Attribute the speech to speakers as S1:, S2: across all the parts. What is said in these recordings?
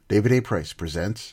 S1: David A. Price presents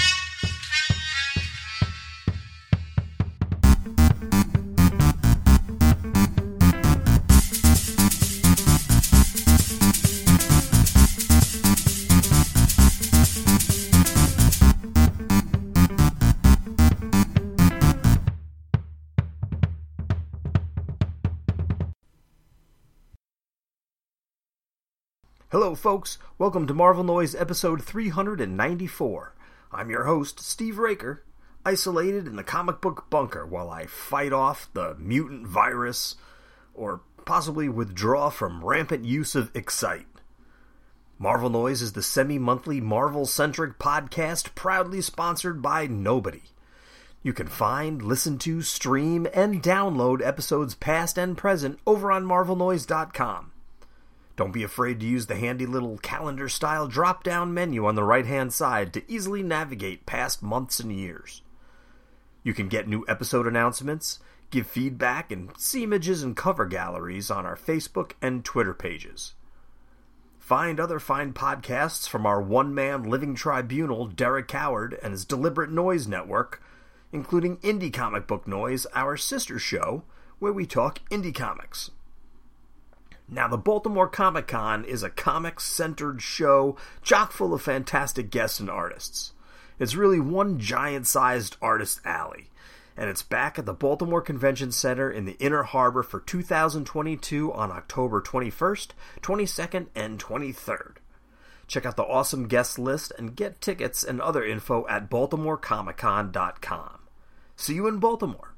S2: Hello folks, welcome to Marvel Noise episode 394. I'm your host, Steve Raker, isolated in the comic book bunker while I fight off the mutant virus, or possibly withdraw from rampant use of Excite. Marvel Noise is the semi-monthly Marvel-centric podcast proudly sponsored by nobody. You can find, listen to, stream, and download episodes past and present over on marvelnoise.com. Don't be afraid to use the handy little calendar-style drop-down menu on the right-hand side to easily navigate past months and years. You can get new episode announcements, give feedback, and see images and cover galleries on our Facebook and Twitter pages. Find other fine podcasts from our one-man living tribunal, Derek Coward, and his Deliberate Noise Network, including Indie Comic Book Noise, our sister show, where we talk indie comics. Now, the Baltimore Comic-Con is a comics-centered show chock full of fantastic guests and artists. It's really one giant-sized artist alley, and it's back at the Baltimore Convention Center in the Inner Harbor for 2022 on October 21st, 22nd, and 23rd. Check out the awesome guest list and get tickets and other info at baltimorecomiccon.com. See you in Baltimore.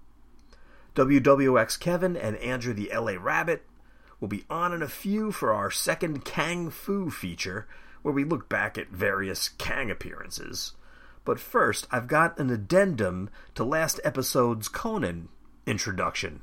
S2: WWX Kevin and Andrew the LA Rabbit will be on in a few for our second Kang Fu feature, where we look back at various Kang appearances. But first, I've got an addendum to last episode's Conan introduction.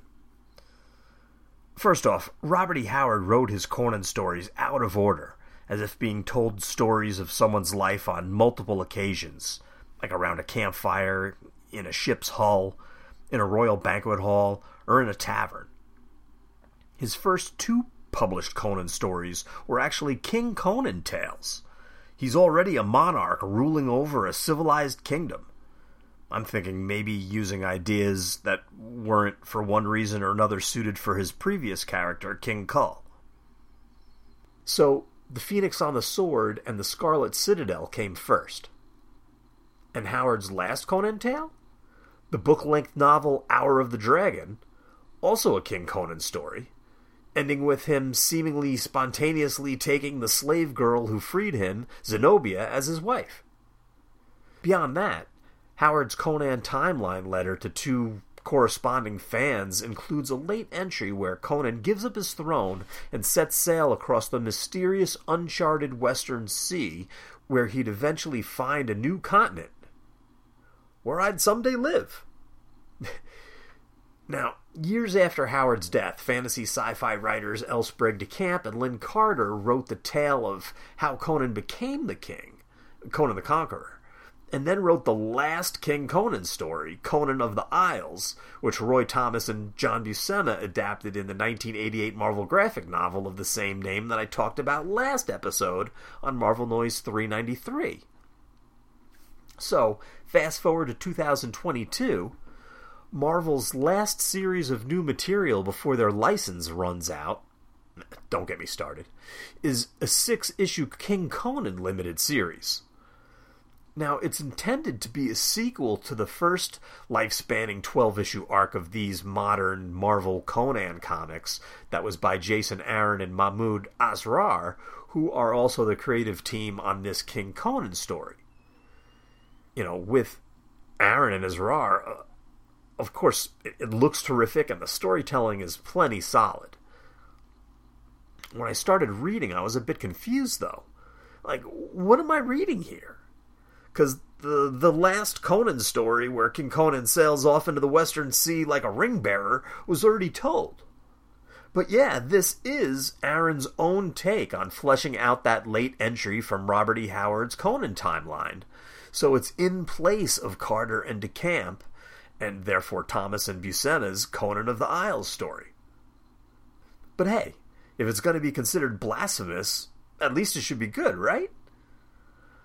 S2: First off, Robert E. Howard wrote his Conan stories out of order, as if being told stories of someone's life on multiple occasions, like around a campfire, in a ship's hull, in a royal banquet hall, or in a tavern. His first two published Conan stories were actually King Conan tales. He's already a monarch ruling over a civilized kingdom. I'm thinking maybe using ideas that weren't, for one reason or another, suited for his previous character, King Kull. So, The Phoenix on the Sword and The Scarlet Citadel came first. And Howard's last Conan tale? The book-length novel Hour of the Dragon, also a King Conan story, ending with him seemingly spontaneously taking the slave girl who freed him, Zenobia, as his wife. Beyond that, Howard's Conan timeline letter to two corresponding fans includes a late entry where Conan gives up his throne and sets sail across the mysterious uncharted Western Sea, where he'd eventually find a new continent, where I'd someday live. Now, years after Howard's death, fantasy sci-fi writers L. Sprague de Camp and Lynn Carter wrote the tale of how Conan became the king, Conan the Conqueror, and then wrote the last King Conan story, Conan of the Isles, which Roy Thomas and John Buscema adapted in the 1988 Marvel graphic novel of the same name that I talked about last episode on Marvel Noise 393. So, fast forward to 2022, Marvel's last series of new material before their license runs out, don't get me started, is a 6-issue King Conan limited series. Now, it's intended to be a sequel to the first life-spanning 12-issue arc of these modern Marvel Conan comics that was by Jason Aaron and Mahmoud Asrar, who are also the creative team on this King Conan story. You know, with Aaron and Asrar, of course, it looks terrific and the storytelling is plenty solid. When I started reading, I was a bit confused, though. Like, what am I reading here? Because the last Conan story, where King Conan sails off into the Western Sea like a ring bearer, was already told. But yeah, this is Aaron's own take on fleshing out that late entry from Robert E. Howard's Conan timeline. So it's in place of Carter and DeCamp, and therefore Thomas and Buscema's Conan of the Isles story. But hey, if it's going to be considered blasphemous, at least it should be good, right?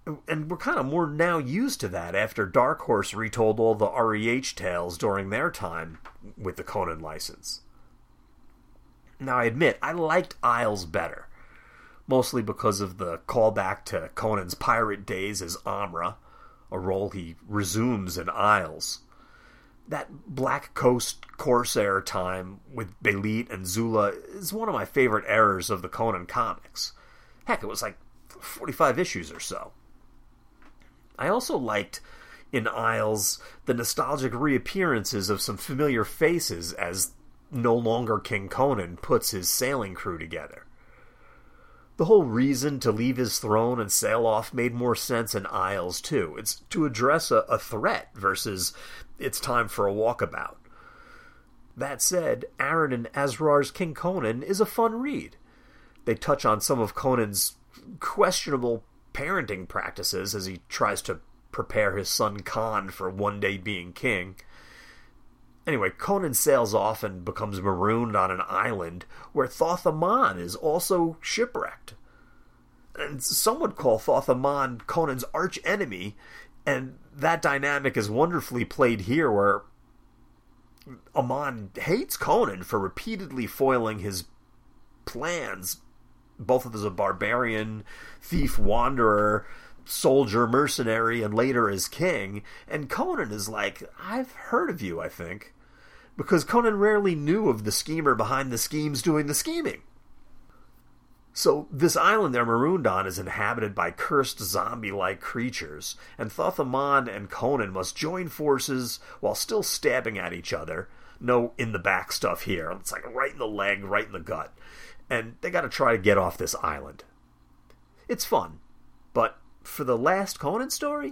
S2: And we're kind of more now used to that after Dark Horse retold all the REH tales during their time with the Conan license. Now, I admit, I liked Isles better, mostly because of the callback to Conan's pirate days as Amra, a role he resumes in Isles. That Black Coast Corsair time with Belit and Zula is one of my favorite eras of the Conan comics. Heck, it was like 45 issues or so. I also liked, in Isles, the nostalgic reappearances of some familiar faces as no longer King Conan puts his sailing crew together. The whole reason to leave his throne and sail off made more sense in Isles, too. It's to address a threat versus it's time for a walkabout. That said, Aaron and Asrar's King Conan is a fun read. They touch on some of Conan's questionable parenting practices as he tries to prepare his son Khan for one day being king. Anyway, Conan sails off and becomes marooned on an island where Thoth Amon is also shipwrecked. And some would call Thoth Amon Conan's arch-enemy, and that dynamic is wonderfully played here where Amon hates Conan for repeatedly foiling his plans, both as a barbarian, thief, wanderer, soldier, mercenary, and later as king. And Conan is like, I've heard of you, I think. Because Conan rarely knew of the schemer behind the schemes doing the scheming. So this island they're marooned on is inhabited by cursed zombie-like creatures, and Thoth Amon and Conan must join forces while still stabbing at each other. No in-the-back stuff here. It's like right in the leg, right in the gut. And they gotta try to get off this island. It's fun, but for the last Conan story?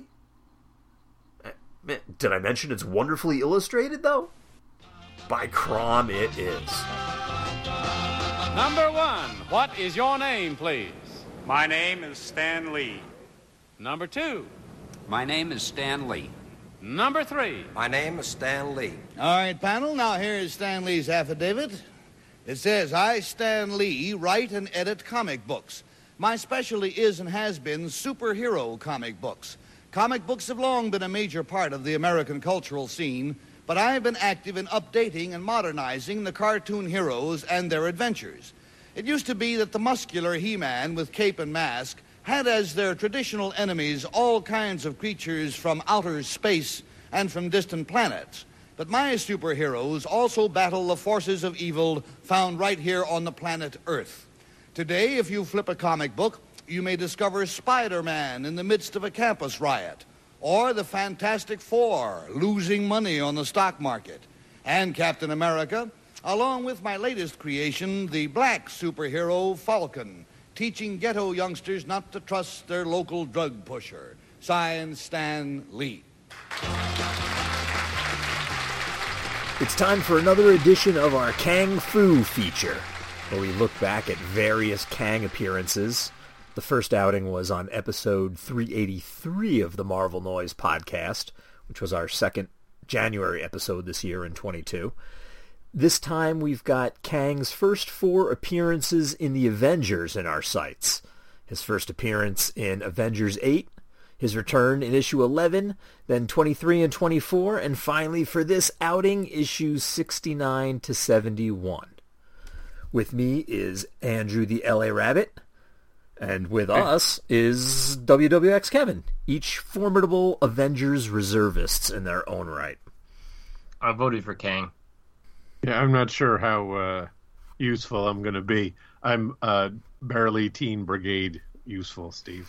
S2: Did I mention it's wonderfully illustrated, though? By Crom it is.
S1: Number 1, what is your name, please?
S3: My name is Stan Lee.
S1: Number 2.
S4: My name is Stan Lee.
S1: Number 3.
S5: My name is Stan Lee.
S6: All right, panel, now here is Stan Lee's affidavit. It says, I, Stan Lee, write and edit comic books. My specialty is and has been superhero comic books. Comic books have long been a major part of the American cultural scene, but I have been active in updating and modernizing the cartoon heroes and their adventures. It used to be that the muscular He-Man with cape and mask had as their traditional enemies all kinds of creatures from outer space and from distant planets. But my superheroes also battle the forces of evil found right here on the planet Earth. Today, if you flip a comic book, you may discover Spider-Man in the midst of a campus riot, or the Fantastic Four losing money on the stock market, and Captain America, along with my latest creation, the black superhero Falcon, teaching ghetto youngsters not to trust their local drug pusher. Signed, Stan Lee.
S2: It's time for another edition of our Kang Fu feature, where we look back at various Kang appearances. The first outing was on episode 383 of the Marvel Noise podcast, which was our second January episode this year in 22. This time we've got Kang's first 4 appearances in the Avengers in our sights. His first appearance in Avengers 8, his return in issue 11, then 23 and 24, and finally for this outing, issues 69 to 71. With me is Andrew the LA Rabbit, and with us is WWX Kevin, each formidable Avengers reservists in their own right.
S7: I voted for Kang.
S8: Yeah, I'm not sure how useful I'm going to be. I'm barely Teen Brigade useful, Steve.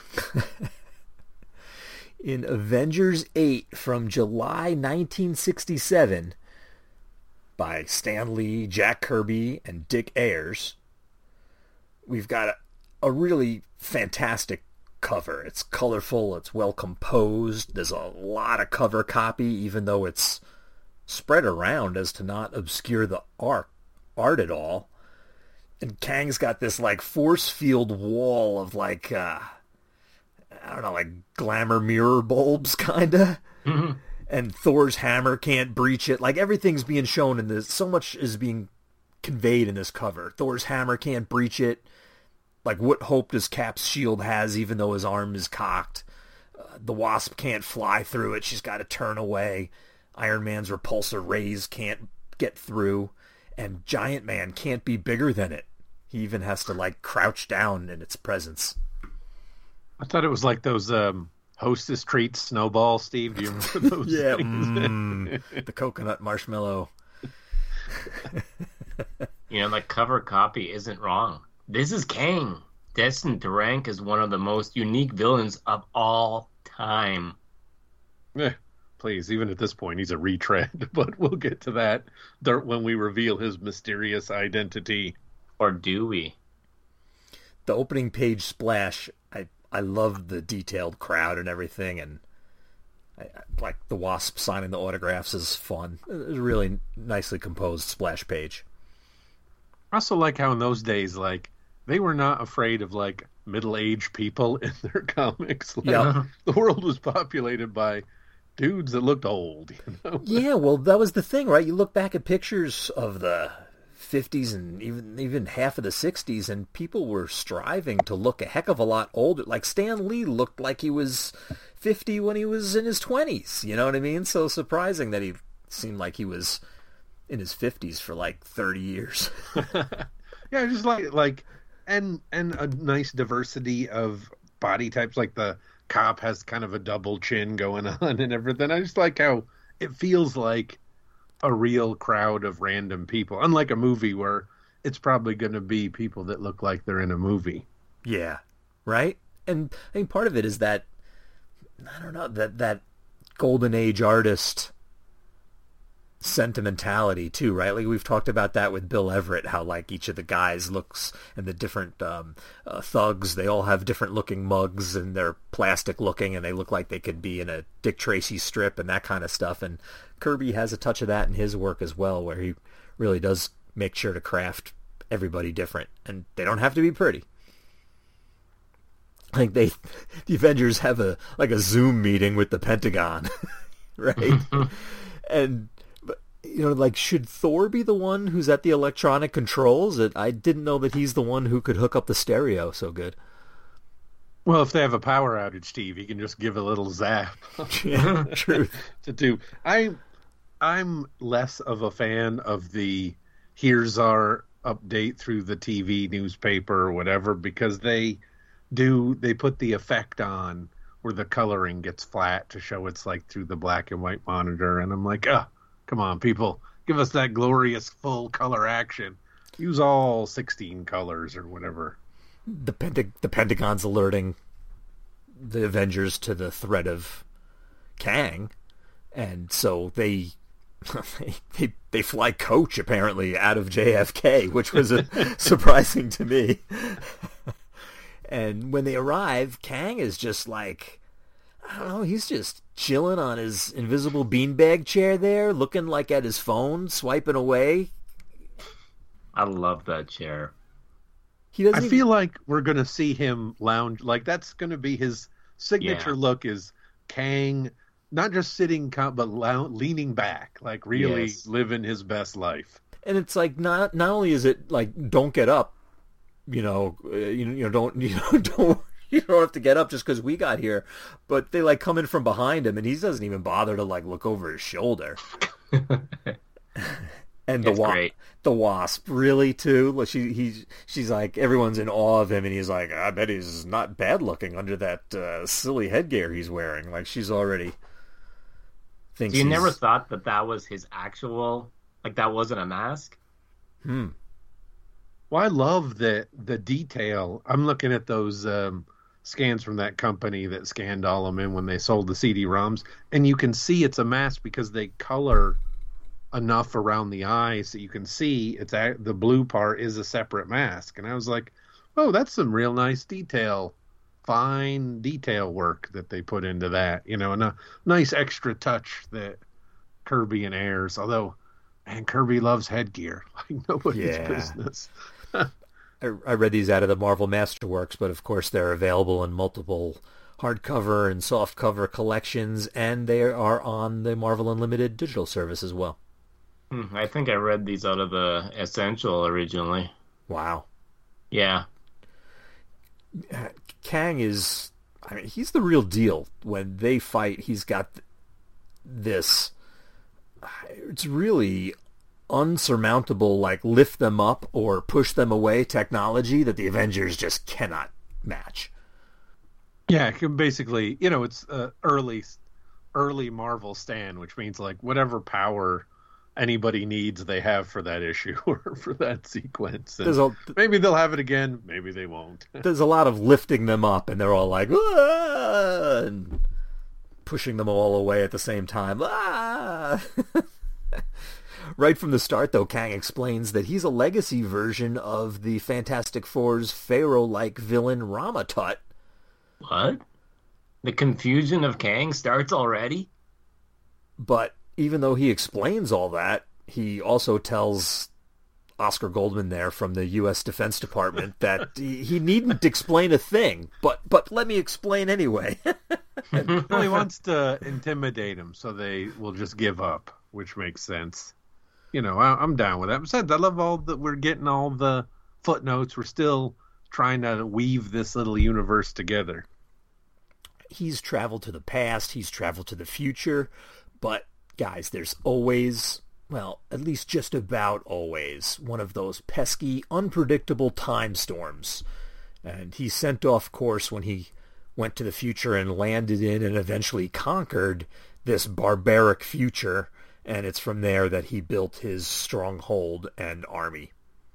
S2: In Avengers 8 from July 1967 by Stan Lee, Jack Kirby, and Dick Ayers, we've got a really fantastic cover. It's colorful, it's well composed, there's a lot of cover copy, even though it's spread around as to not obscure the art at all. And Kang's got this like force field wall of like I don't know, like glamour mirror bulbs, kinda. Mm-hmm. And Thor's hammer can't breach it. Like, everything's being shown in this. So much is being conveyed in this cover. Thor's hammer can't breach it. Like, what hope does Cap's shield has, even though his arm is cocked? The Wasp can't fly through it. She's got to turn away. Iron Man's repulsor rays can't get through. And Giant Man can't be bigger than it. He even has to, like, crouch down in its presence.
S8: I thought it was like those Hostess treats Snowball, Steve. Do you remember those
S2: Yeah,
S8: things?
S2: the coconut marshmallow.
S7: The cover copy isn't wrong. This is Kang, destined to rank as one of the most unique villains of all time.
S8: Please, even at this point, he's a retread, but we'll get to that when we reveal his mysterious identity.
S7: Or do we?
S2: The opening page splash, I love the detailed crowd and everything, and I like the Wasp signing the autographs is fun. It was a really nicely composed splash page.
S8: I also like how in those days, like, they were not afraid of, like, middle-aged people in their comics. Like, the world was populated by dudes that looked old,
S2: Yeah, well, that was the thing, right? You look back at pictures of the 50s and even half of the 60s, and people were striving to look a heck of a lot older. Like, Stan Lee looked like he was 50 when he was in his 20s, you know what I mean? So surprising that he seemed like he was in his 50s for like 30 years.
S8: Yeah, just like and a nice diversity of body types. Like the cop has kind of a double chin going on and everything. I just like how it feels like a real crowd of random people, unlike a movie where it's probably going to be people that look like they're in a movie.
S2: Yeah, right? And I think part of it is that, I don't know, that golden age artist sentimentality too, right? Like we've talked about that with Bill Everett, how like each of the guys looks, and the different thugs, they all have different looking mugs and they're plastic looking and they look like they could be in a Dick Tracy strip and that kind of stuff. And Kirby has a touch of that in his work as well, where he really does make sure to craft everybody different, and they don't have to be pretty. I think the Avengers have a Zoom meeting with the Pentagon, right? And like, should Thor be the one who's at the electronic controls? I didn't know that he's the one who could hook up the stereo so good.
S8: Well, if they have a power outage, Steve, he can just give a little zap.
S2: Yeah, true.
S8: To do. I'm less of a fan of the here's our update through the TV, newspaper, or whatever, because they put the effect on where the coloring gets flat to show it's like through the black and white monitor, and I'm like, come on, people, give us that glorious full color action. Use all 16 colors or whatever.
S2: The Pentagon's alerting the Avengers to the threat of Kang, and so they fly Coach apparently out of JFK, which was surprising to me. And when they arrive, Kang is just like, I don't know, he's just chilling on his invisible beanbag chair there, looking like at his phone, swiping away.
S7: I love that chair.
S2: I
S8: feel like we're going to see him lounge. Like, that's going to be his signature look, is Kang not just sitting, but leaning back, like really living his best life.
S2: And it's like, not only is it like, don't get up, don't have to get up just because we got here, but they like come in from behind him and he doesn't even bother to like look over his shoulder. And the Wasp, really, too? She's like, everyone's in awe of him, and he's like, I bet he's not bad looking under that silly headgear he's wearing. Like, she's already thinks.
S7: So you never thought that was his actual, like, that wasn't a mask?
S8: Well, I love the detail. I'm looking at those scans from that company that scanned all of them in when they sold the CD-ROMs, and you can see it's a mask because they color enough around the eyes that you can see the blue part is a separate mask. And I was like, oh, that's some real nice fine detail work that they put into that, and a nice extra touch that Kirby and Ayers, although, man, Kirby loves headgear like nobody's business.
S2: I read these out of the Marvel Masterworks, but of course they're available in multiple hardcover and softcover collections, and they are on the Marvel Unlimited digital service as well.
S7: I think I read these out of the Essential originally.
S2: Wow.
S7: Yeah.
S2: Kang is, I mean, he's the real deal. When they fight, he's got this. It's really unsurmountable, like lift them up or push them away technology that the Avengers just cannot match.
S8: Yeah, basically, it's early Marvel Stan, which means like whatever power anybody needs, they have for that issue or for that sequence. And maybe they'll have it again, maybe they won't.
S2: There's a lot of lifting them up, and they're all like, "Ah!" and pushing them all away at the same time. Ah! Right from the start, though, Kang explains that he's a legacy version of the Fantastic Four's Pharaoh-like villain Ramatut.
S7: What? The confusion of Kang starts already?
S2: But even though he explains all that, he also tells Oscar Goldman there from the U.S. Defense Department that he needn't explain a thing, but let me explain anyway.
S8: Well, he wants to intimidate him, so they will just give up, which makes sense. I'm down with that. Besides, I love that we're getting all the footnotes. We're still trying to weave this little universe together.
S2: He's traveled to the past, he's traveled to the future, but guys, there's always, well, at least just about always, one of those pesky, unpredictable time storms. And he sent off course when he went to the future and landed in and eventually conquered this barbaric future, and it's from there that he built his stronghold and army.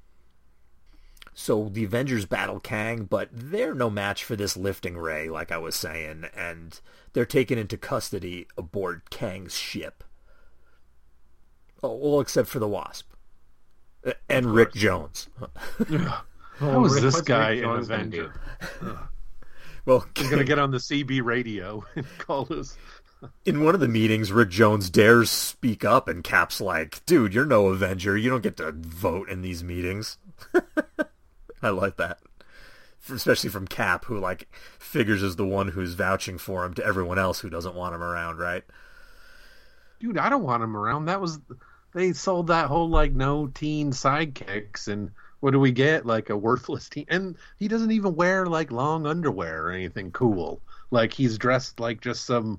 S2: So the Avengers battle Kang, but they're no match for this lifting ray, like I was saying, and they're taken into custody aboard Kang's ship. Oh, well, except for the Wasp. And Rick Jones.
S8: How is this guy an Avenger?
S2: Well,
S8: he's going to get on the CB radio and call us.
S2: In one of the meetings, Rick Jones dares speak up, and Cap's like, dude, you're no Avenger. You don't get to vote in these meetings. I like that. Especially from Cap, who figures as the one who's vouching for him to everyone else who doesn't want him around, right?
S8: Dude, I don't want him around. They sold that whole no teen sidekicks, and what do we get? A worthless teen. And he doesn't even wear long underwear or anything cool. He's dressed like just some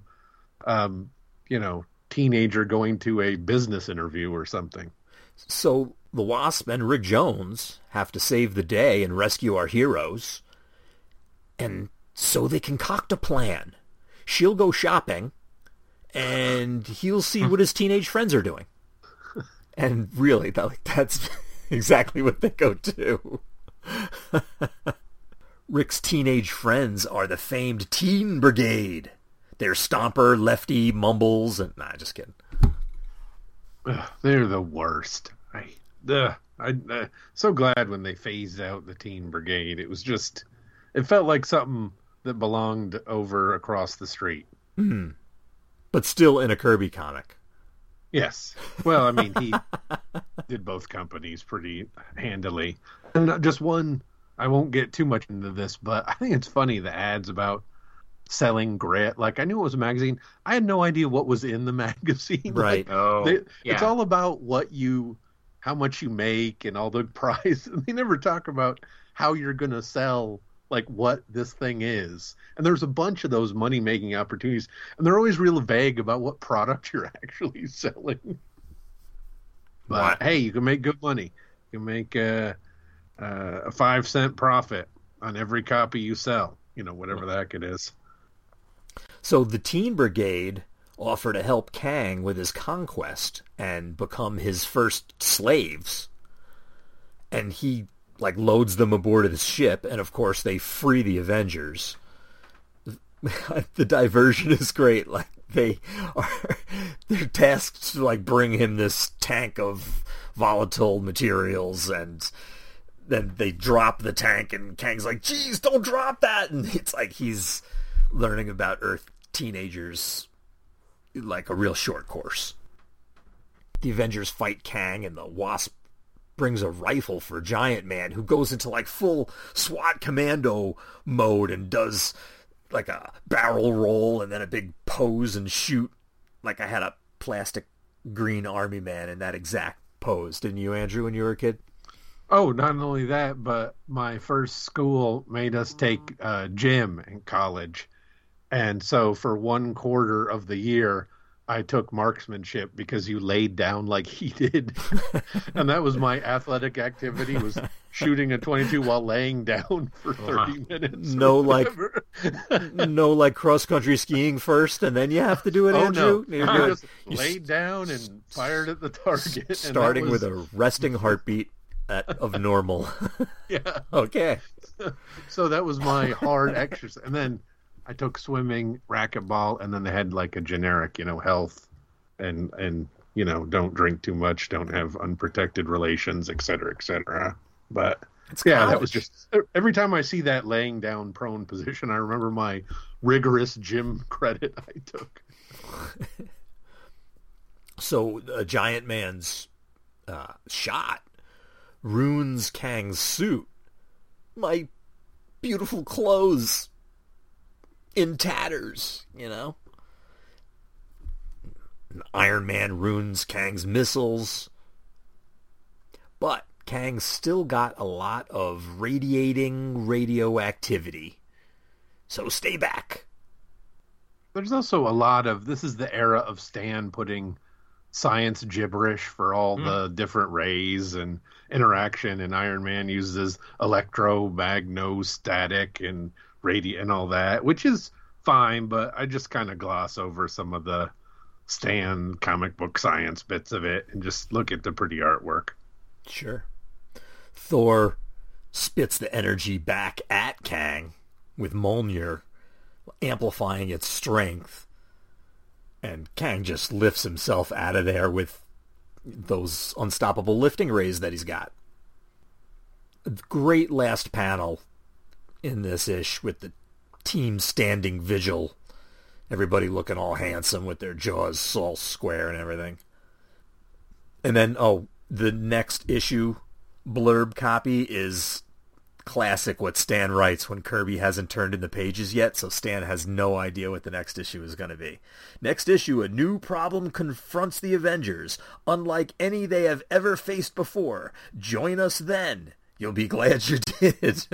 S8: teenager going to a business interview or something.
S2: So the Wasp and Rick Jones have to save the day and rescue our heroes. And so they concoct a plan. She'll go shopping, and he'll see what his teenage friends are doing. And really, that's exactly what they go do. Rick's teenage friends are the famed Teen Brigade. They're Stomper, Lefty, Mumbles, and... Nah, just kidding.
S8: They're the worst. I'm so glad when they phased out the Teen Brigade. It was just... It felt like something that belonged over across the street.
S2: Mm. But still in a Kirby comic.
S8: Yes. Well, I mean, he did both companies pretty handily. And just one... I won't get too much into this, but I think it's funny, the ads about selling grit. I knew it was a magazine. I had no idea what was in the magazine.
S2: Right.
S8: It's all about how much you make and all the price. And they never talk about how you're going to sell, what this thing is. And there's a bunch of those money-making opportunities. And they're always real vague about what product you're actually selling. But, hey, you can make good money. You can make a 5-cent profit on every copy you sell. Whatever the heck it is.
S2: So the Teen Brigade offer to help Kang with his conquest and become his first slaves. And he, loads them aboard his ship, and of course they free the Avengers. The diversion is great. They're tasked to, bring him this tank of volatile materials, and then they drop the tank, and Kang's like, geez, don't drop that! And it's he's learning about Earth teenagers a real short course. The Avengers fight Kang, and the Wasp brings a rifle for Giant Man, who goes into full SWAT commando mode and does a barrel roll and then a big pose and shoot. I had a plastic green army man in that exact pose. Didn't you, Andrew, when you were a kid?
S8: Oh, not only that, but my first school made us take gym in college. And so for 1/4 of the year, I took marksmanship because you laid down like he did. And that was my athletic activity, was shooting a 22 while laying down for 30 minutes.
S2: No, like cross-country skiing first, and then you have to do it, Andrew?
S8: No. I just laid down and fired at the target.
S2: Starting with a resting heartbeat of normal.
S8: Yeah.
S2: Okay.
S8: So that was my hard exercise. And then I took swimming, racquetball, and then they had like a generic, health and don't drink too much, don't have unprotected relations, et cetera, et cetera. But that was just, every time I see that laying down prone position, I remember my rigorous gym credit I took.
S2: So a giant man's shot ruins Kang's suit. My beautiful clothes in tatters, Iron Man ruins Kang's missiles. But Kang's still got a lot of radiating radioactivity. So stay back.
S8: There's also a lot of, this is the era of Stan putting science gibberish for all the different rays and interaction, and Iron Man uses electromagnostatic and and all that, which is fine, but I just kind of gloss over some of the Stan comic book science bits of it and just look at the pretty artwork.
S2: Sure. Thor spits the energy back at Kang with Mjolnir, amplifying its strength, and Kang just lifts himself out of there with those unstoppable lifting rays that he's got. A great last panel in this ish with the team standing vigil, everybody looking all handsome with their jaws all square and everything. And then the next issue blurb copy is classic what Stan writes when Kirby hasn't turned in the pages yet, so Stan has no idea what the next issue is going to be. Next issue, a new problem confronts the Avengers, unlike any they have ever faced before. Join us then. You'll be glad you did.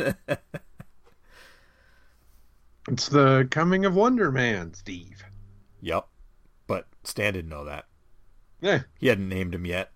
S8: It's the coming of Wonder Man, Steve.
S2: Yep. But Stan didn't know that.
S8: Yeah.
S2: He hadn't named him yet.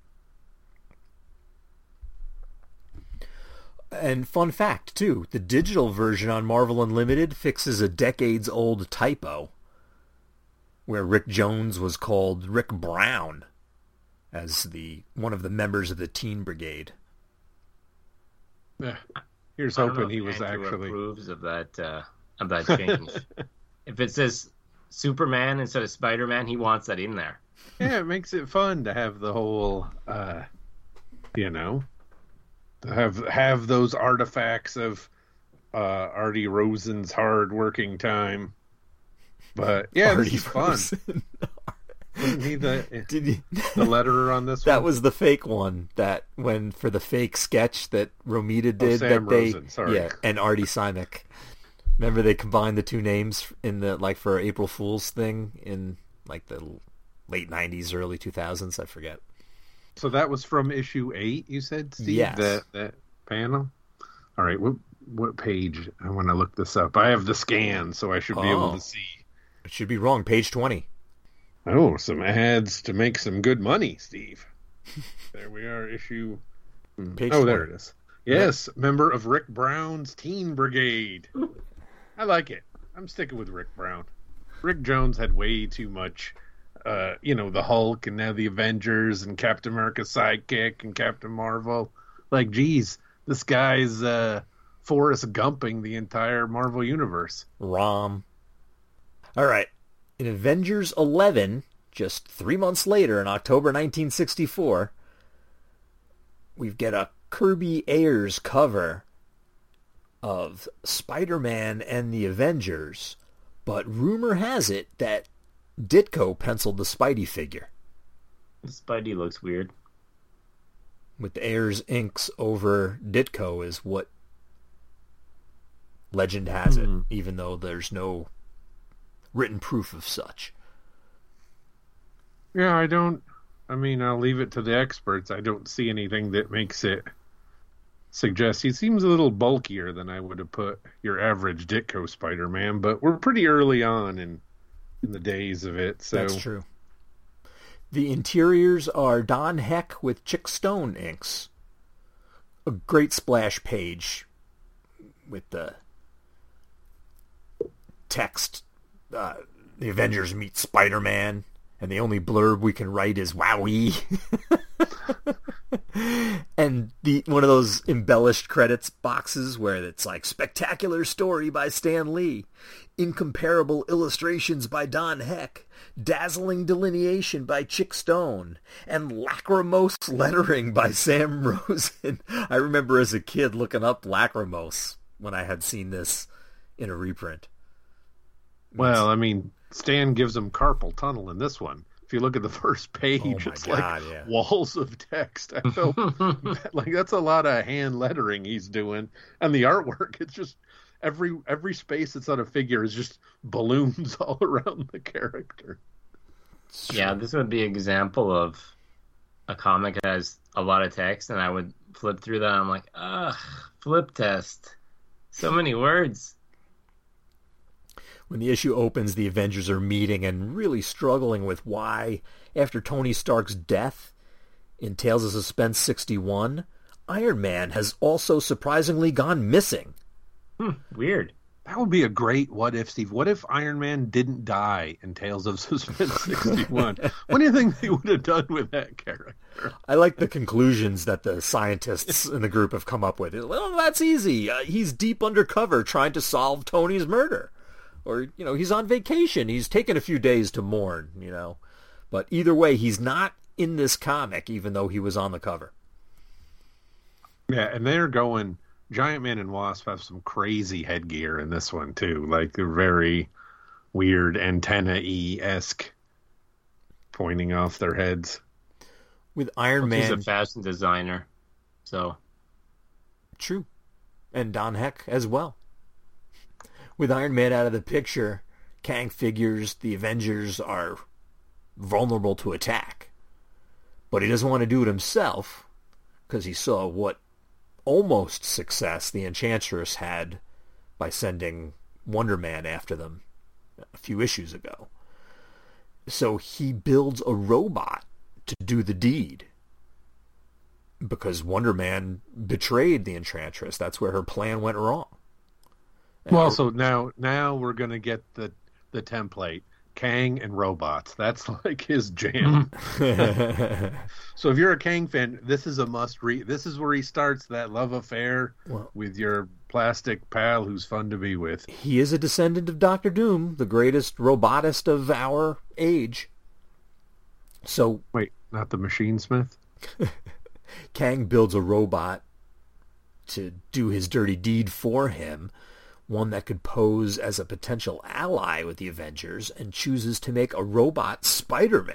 S2: And fun fact, too, the digital version on Marvel Unlimited fixes a decades-old typo where Rick Jones was called Rick Brown as one of the members of the Teen Brigade.
S8: Yeah. Here's hoping he was
S7: Andrew
S8: actually
S7: approves of that change. If it says Superman instead of Spider-Man, he wants that in there.
S8: Yeah, it makes it fun to have the whole, to have those artifacts of Artie Rosen's hard working time. But yeah, this is fun. Wasn't he the letterer on this one?
S2: That was the fake one that for the fake sketch that Romita did.
S8: Sam Rosen, sorry.
S2: Yeah, and Artie Simek. Remember they combined the two names in the for April Fool's thing in the late 90s, early 2000s, I forget.
S8: So that was from issue 8, you said, Steve?
S2: Yes.
S8: That panel? All right, what page? I want to look this up. I have the scan, so I should be able to see.
S2: It should be wrong, page 20.
S8: Oh, some ads to make some good money, Steve. There we are, issue...
S2: Page
S8: 20.
S2: 20.
S8: There it is. Yes, member of Rick Brown's Teen Brigade. I like it. I'm sticking with Rick Brown. Rick Jones had way too much, the Hulk and now the Avengers and Captain America's sidekick and Captain Marvel. Like, geez, this guy's Forrest Gumping the entire Marvel universe.
S2: Rom. All right. In Avengers 11, just 3 months later, in October 1964, we get a Kirby Ayers cover of Spider-Man and the Avengers, but rumor has it that Ditko penciled the Spidey figure.
S7: Spidey looks weird.
S2: With the Ayers inks over Ditko is what legend has it, even though there's no written proof of such.
S8: Yeah, I'll leave it to the experts. I don't see anything that makes it suggest, he seems a little bulkier than I would have put your average Ditko Spider-Man, but we're pretty early on in the days of it. So
S2: that's true. The interiors are Don Heck with Chick Stone inks. A great splash page with the text, the Avengers meet Spider-Man, and the only blurb we can write is "Wowee." And one of those embellished credits boxes where it's like spectacular story by Stan Lee, incomparable illustrations by Don Heck, dazzling delineation by Chick Stone, and lachrymose lettering by Sam Rosen. I remember as a kid looking up lachrymose when I had seen this in a reprint.
S8: Well, I mean, Stan gives him carpal tunnel in this one. If you look at the first page, it's like walls of text. I felt like that's a lot of hand lettering he's doing. And the artwork, it's just every space that's on a figure is just balloons all around the character.
S7: Yeah, this would be an example of a comic that has a lot of text, and I would flip through that, and I'm like, ugh, flip test. So many words.
S2: When the issue opens, the Avengers are meeting and really struggling with why, after Tony Stark's death in Tales of Suspense 61, Iron Man has also surprisingly gone missing.
S7: Weird.
S8: That would be a great what if, Steve. What if Iron Man didn't die in Tales of Suspense 61? What do you think they would have done with that character?
S2: I like the conclusions that the scientists in the group have come up with. Well, that's easy. He's deep undercover trying to solve Tony's murder. Or, he's on vacation. He's taken a few days to mourn, But either way, he's not in this comic, even though he was on the cover.
S8: Yeah, and they're going... Giant Man and Wasp have some crazy headgear in this one, too. Like, they're very weird antenna-y-esque pointing off their heads.
S2: With Iron Man...
S7: He's a fashion designer, so...
S2: True. And Don Heck as well. With Iron Man out of the picture, Kang figures the Avengers are vulnerable to attack. But he doesn't want to do it himself, because he saw what almost success the Enchantress had by sending Wonder Man after them a few issues ago. So he builds a robot to do the deed. Because Wonder Man betrayed the Enchantress. That's where her plan went wrong.
S8: Well, so now we're going to get the template. Kang and robots. That's like his jam. So if you're a Kang fan, this is a must-read. This is where he starts that love affair with your plastic pal who's fun to be with.
S2: He is a descendant of Dr. Doom, the greatest robotist of our age. So
S8: wait, not the Machine Smith?
S2: Kang builds a robot to do his dirty deed for him, one that could pose as a potential ally with the Avengers, and chooses to make a robot Spider-Man.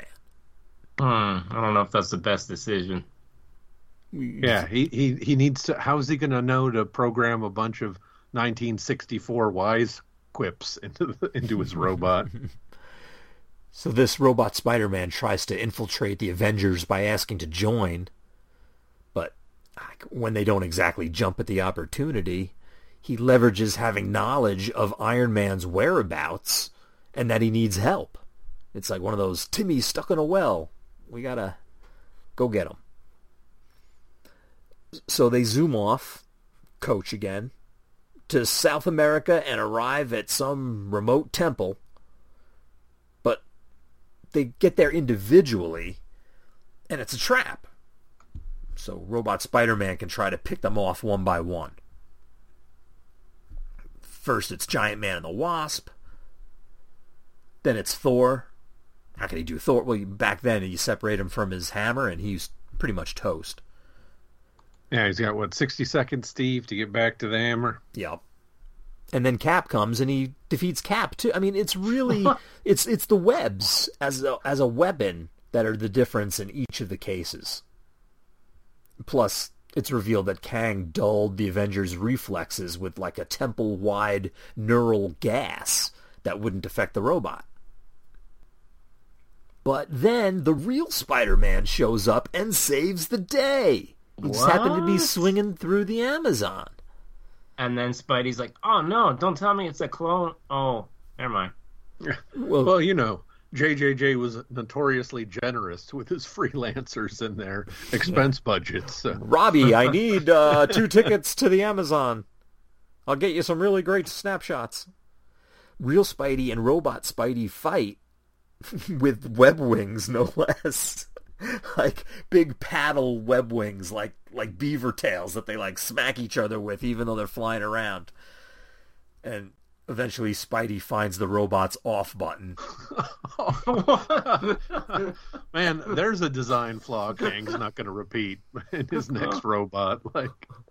S7: I don't know if that's the best decision.
S8: Yeah, he needs to... How is he going to know to program a bunch of 1964 wise quips into his robot?
S2: So this robot Spider-Man tries to infiltrate the Avengers by asking to join, but when they don't exactly jump at the opportunity, he leverages having knowledge of Iron Man's whereabouts and that he needs help. It's like one of those, Timmy's stuck in a well. We gotta go get him. So they zoom off, Coach again, to South America and arrive at some remote temple. But they get there individually, and it's a trap. So Robot Spider-Man can try to pick them off one by one. First, it's Giant Man and the Wasp. Then it's Thor. How can he do Thor? Well, back then, you separate him from his hammer, and he's pretty much toast.
S8: Yeah, he's got, 60 seconds, Steve, to get back to the hammer?
S2: Yep. And then Cap comes, and he defeats Cap, too. I mean, it's really... it's the webs as a weapon that are the difference in each of the cases. Plus... it's revealed that Kang dulled the Avengers' reflexes with like a temple-wide neural gas that wouldn't affect the robot. But then the real Spider-Man shows up and saves the day. He just happened to be
S7: What?
S2: swinging through the Amazon.
S7: And then Spidey's like, "Oh no! Don't tell me it's a clone." Oh, never mind.
S8: Well, you know, JJJ was notoriously generous with his freelancers and their expense budgets. So.
S2: Robbie, I need 2 tickets to the Amazon. I'll get you some really great snapshots. Real Spidey and Robot Spidey fight with web wings, no less. Like big paddle web wings, like beaver tails that they like smack each other with, even though they're flying around. And eventually, Spidey finds the robot's off button.
S8: Man, there's a design flaw Kang's not going to repeat in his next robot. Like,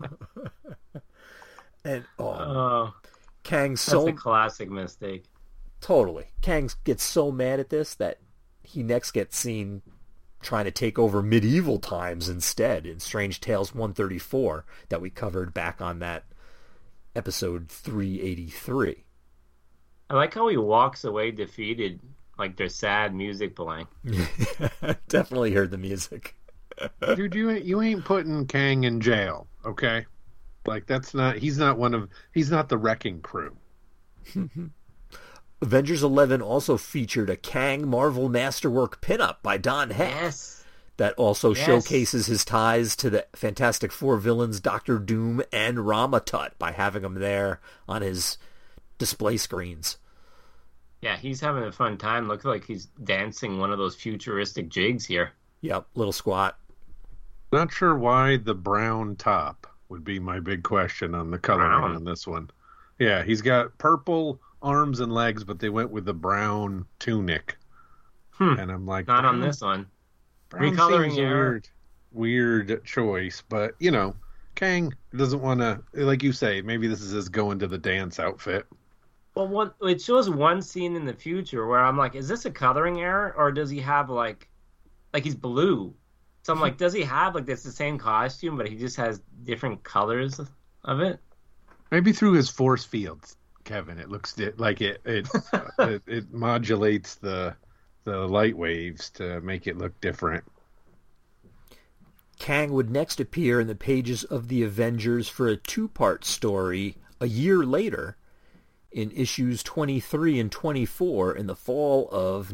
S2: And
S7: Oh,
S2: Kang's
S7: that's
S2: so
S7: a classic mistake.
S2: totally. Kang gets so mad at this that he next gets seen trying to take over medieval times instead in Strange Tales 134 that we covered back on that episode 383.
S7: I like how he walks away defeated, like there's sad music playing.
S2: Definitely heard the music.
S8: dude, you ain't putting Kang in jail, okay? Like, that's not. He's not the Wrecking Crew.
S2: Avengers 11 also featured a Kang Marvel Masterwork pinup by Don Heck.
S7: Yes.
S2: That also
S7: Yes.
S2: showcases his ties to the Fantastic Four villains Doctor Doom and Ramatut by having him there on his display screens.
S7: Yeah, he's having a fun time. Looks like he's dancing one of those futuristic jigs here.
S2: Yep, little squat.
S8: Not sure why the brown top would be my big question on the coloring
S7: Brown.
S8: on this one. Yeah, he's got purple arms and legs, but they went with the brown tunic. And I'm like,
S7: Not on this one.
S8: brown
S7: Recoloring
S8: seems a
S7: error.
S8: weird choice, but you know, Kang doesn't want to, like you say, maybe this is his going to the dance outfit.
S7: Well, it shows one scene in the future where I'm like, is this a coloring error, or does he have like he's blue? So I'm like, does he have like this the same costume, but he just has different colors of it?
S8: Maybe through his force fields, Kevin. It looks like it it modulates the light waves to make it look different.
S2: Kang would next appear in the pages of the Avengers for a 2-part story a year later in issues 23 and 24 in the fall of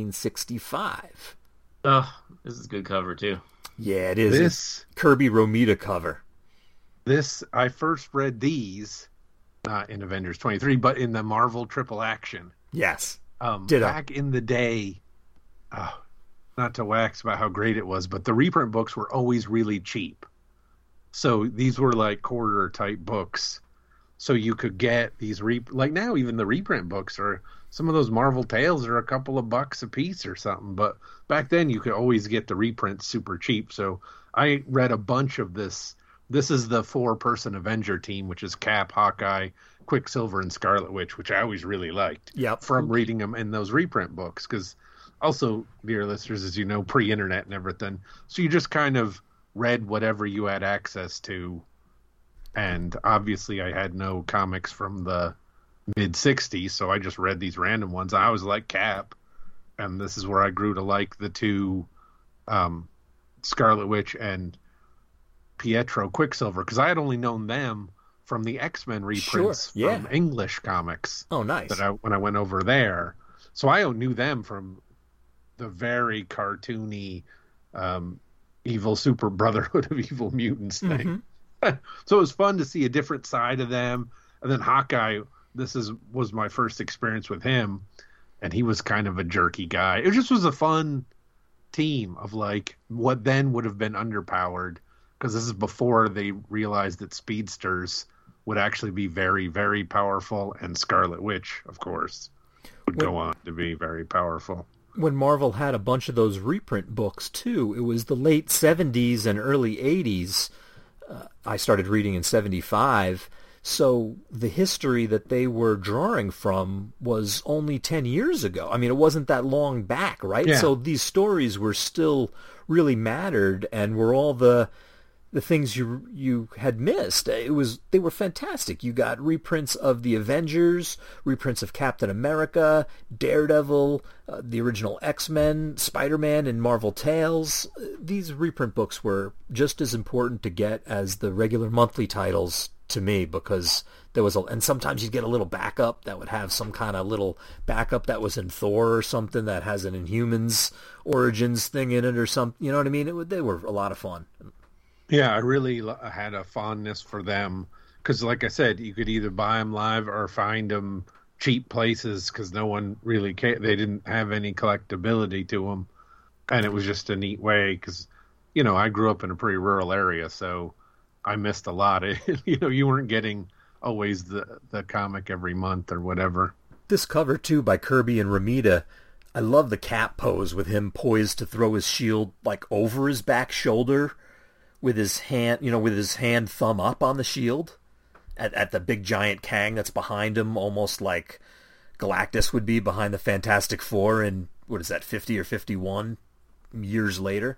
S2: 1965.
S7: Oh, this is a good cover too.
S2: Yeah, it is.
S8: This
S2: Kirby Romita cover.
S8: I first read these not in Avengers 23, but in the Marvel Triple Action.
S2: Yes.
S8: Ditto. Back in the day, not to wax about how great it was, but the reprint books were always really cheap. So these were like quarter type books. So you could get these like now even the reprint books are, some of those Marvel Tales are a couple of bucks a piece or something. But back then you could always get the reprints super cheap. So I read a bunch of this. This is the 4-person Avenger team, which is Cap, Hawkeye, Quicksilver, and Scarlet Witch, which I always really liked.
S2: Yep.
S8: From reading them in those reprint books, because also, dear listeners, as you know, pre-internet and everything, so you just kind of read whatever you had access to. And obviously I had no comics from the mid-'60s, so I just read these random ones. I always liked Cap, and this is where I grew to like the two Scarlet Witch and Pietro Quicksilver, because I had only known them from the X-Men reprints from English comics.
S2: Oh, nice.
S8: When I went over there. So I knew them from the very cartoony evil super Brotherhood of Evil Mutants thing. So it was fun to see a different side of them. And then Hawkeye, was my first experience with him, and he was kind of a jerky guy. It just was a fun team of like what then would have been underpowered, because this is before they realized that speedsters would actually be very, very powerful, and Scarlet Witch, of course, would go on to be very powerful.
S2: When Marvel had a bunch of those reprint books, too, it was the late 70s and early 80s. I started reading in 75, so the history that they were drawing from was only 10 years ago. I mean, it wasn't that long back, right?
S8: Yeah.
S2: So these stories were still really mattered, and were all the the things you had missed. They were fantastic. You got reprints of the Avengers, reprints of Captain America, Daredevil, the original X-Men, Spider-Man, and Marvel Tales. These reprint books were just as important to get as the regular monthly titles to me, because there was and sometimes you'd get a little backup that would have some kind of little backup that was in Thor or something that has an Inhumans origins thing in it or something. You know what I mean? They were a lot of fun.
S8: Yeah, I really had a fondness for them because, like I said, you could either buy them live or find them cheap places because no one really cared. They didn't have any collectability to them, and it was just a neat way because, I grew up in a pretty rural area, so I missed a lot. You weren't getting always the comic every month or whatever.
S2: This cover, too, by Kirby and Romita, I love the Cap pose with him poised to throw his shield like over his back shoulder, with his hand thumb up on the shield at the big giant Kang that's behind him, almost like Galactus would be behind the Fantastic Four in, 50 or 51 years later.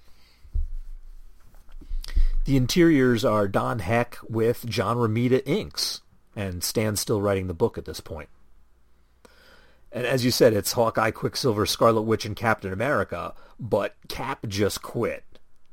S2: The interiors are Don Heck with John Romita inks, and Stan's still writing the book at this point. And as you said, it's Hawkeye, Quicksilver, Scarlet Witch, and Captain America, but Cap just quit.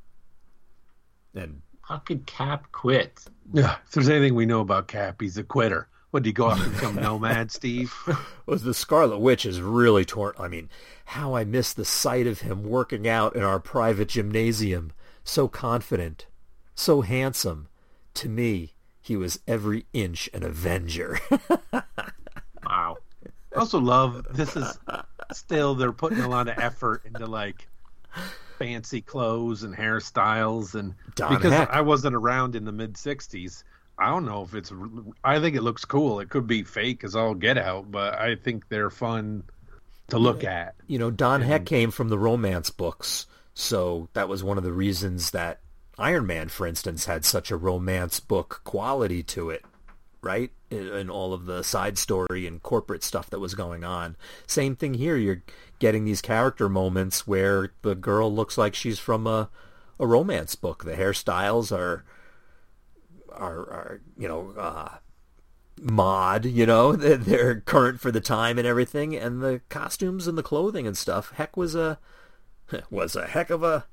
S2: And
S7: how could Cap quit?
S8: Yeah, if there's anything we know about Cap, he's a quitter. What, did he go off and become nomad, Steve?
S2: Was the Scarlet Witch is really torn. I mean, how I miss the sight of him working out in our private gymnasium. So confident, so handsome. To me, he was every inch an Avenger.
S7: Wow.
S8: I also love, this is still, they're putting a lot of effort into, like, fancy clothes and hairstyles, and because I wasn't around in the mid 60s, I don't know if I think it looks cool. It could be fake as all get out, but I think they're fun to look at.
S2: Don Heck came from the romance books, so that was one of the reasons that Iron Man, for instance, had such a romance book quality to it, right? In all of the side story and corporate stuff that was going on. Same thing here. You're getting these character moments where the girl looks like she's from a romance book. The hairstyles are mod, they're current for the time and everything, and the costumes and the clothing and stuff. Heck was a heck of a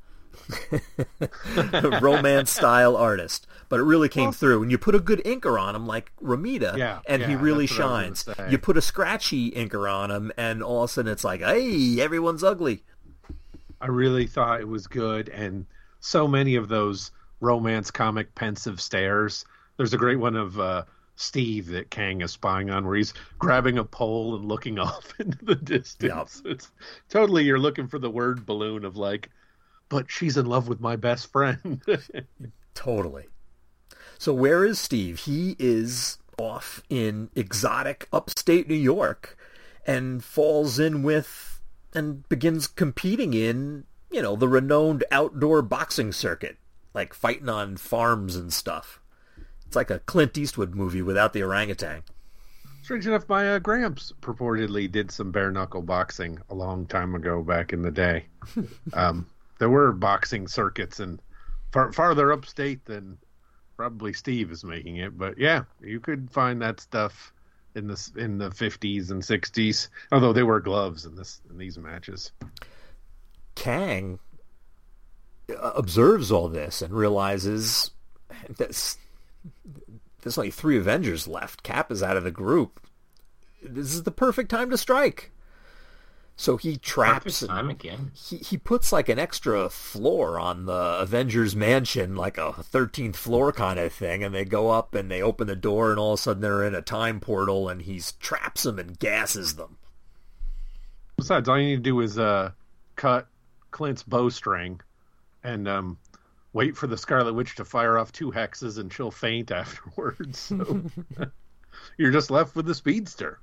S2: romance style artist, but it really came through. And you put a good inker on him like Romita, and he really shines. You put a scratchy inker on him, and all of a sudden it's like, hey, everyone's ugly.
S8: I really thought it was good, and so many of those romance comic pensive stares. There's a great one of Steve that Kang is spying on, where he's grabbing a pole and looking off into the distance. Yep. It's totally, you're looking for the word balloon of like, but she's in love with my best friend.
S2: Totally. So where is Steve? He is off in exotic upstate New York and falls in with and begins competing in, the renowned outdoor boxing circuit, like fighting on farms and stuff. It's like a Clint Eastwood movie without the orangutan.
S8: Strange enough, my Gramps purportedly did some bare-knuckle boxing a long time ago back in the day. There were boxing circuits and farther upstate than probably Steve is making it. But yeah, you could find that stuff in the 50s and 60s, although they wear gloves in these matches.
S2: Kang observes all this and realizes that there's only 3 Avengers left. Cap is out of the group. This is the perfect time to strike. So he traps
S7: time again.
S2: He puts like an extra floor on the Avengers mansion, like a 13th floor kind of thing, and they go up and they open the door and all of a sudden they're in a time portal and he traps them and gasses them.
S8: Besides, all you need to do is cut Clint's bowstring and wait for the Scarlet Witch to fire off 2 hexes and she'll faint afterwards. So you're just left with the speedster.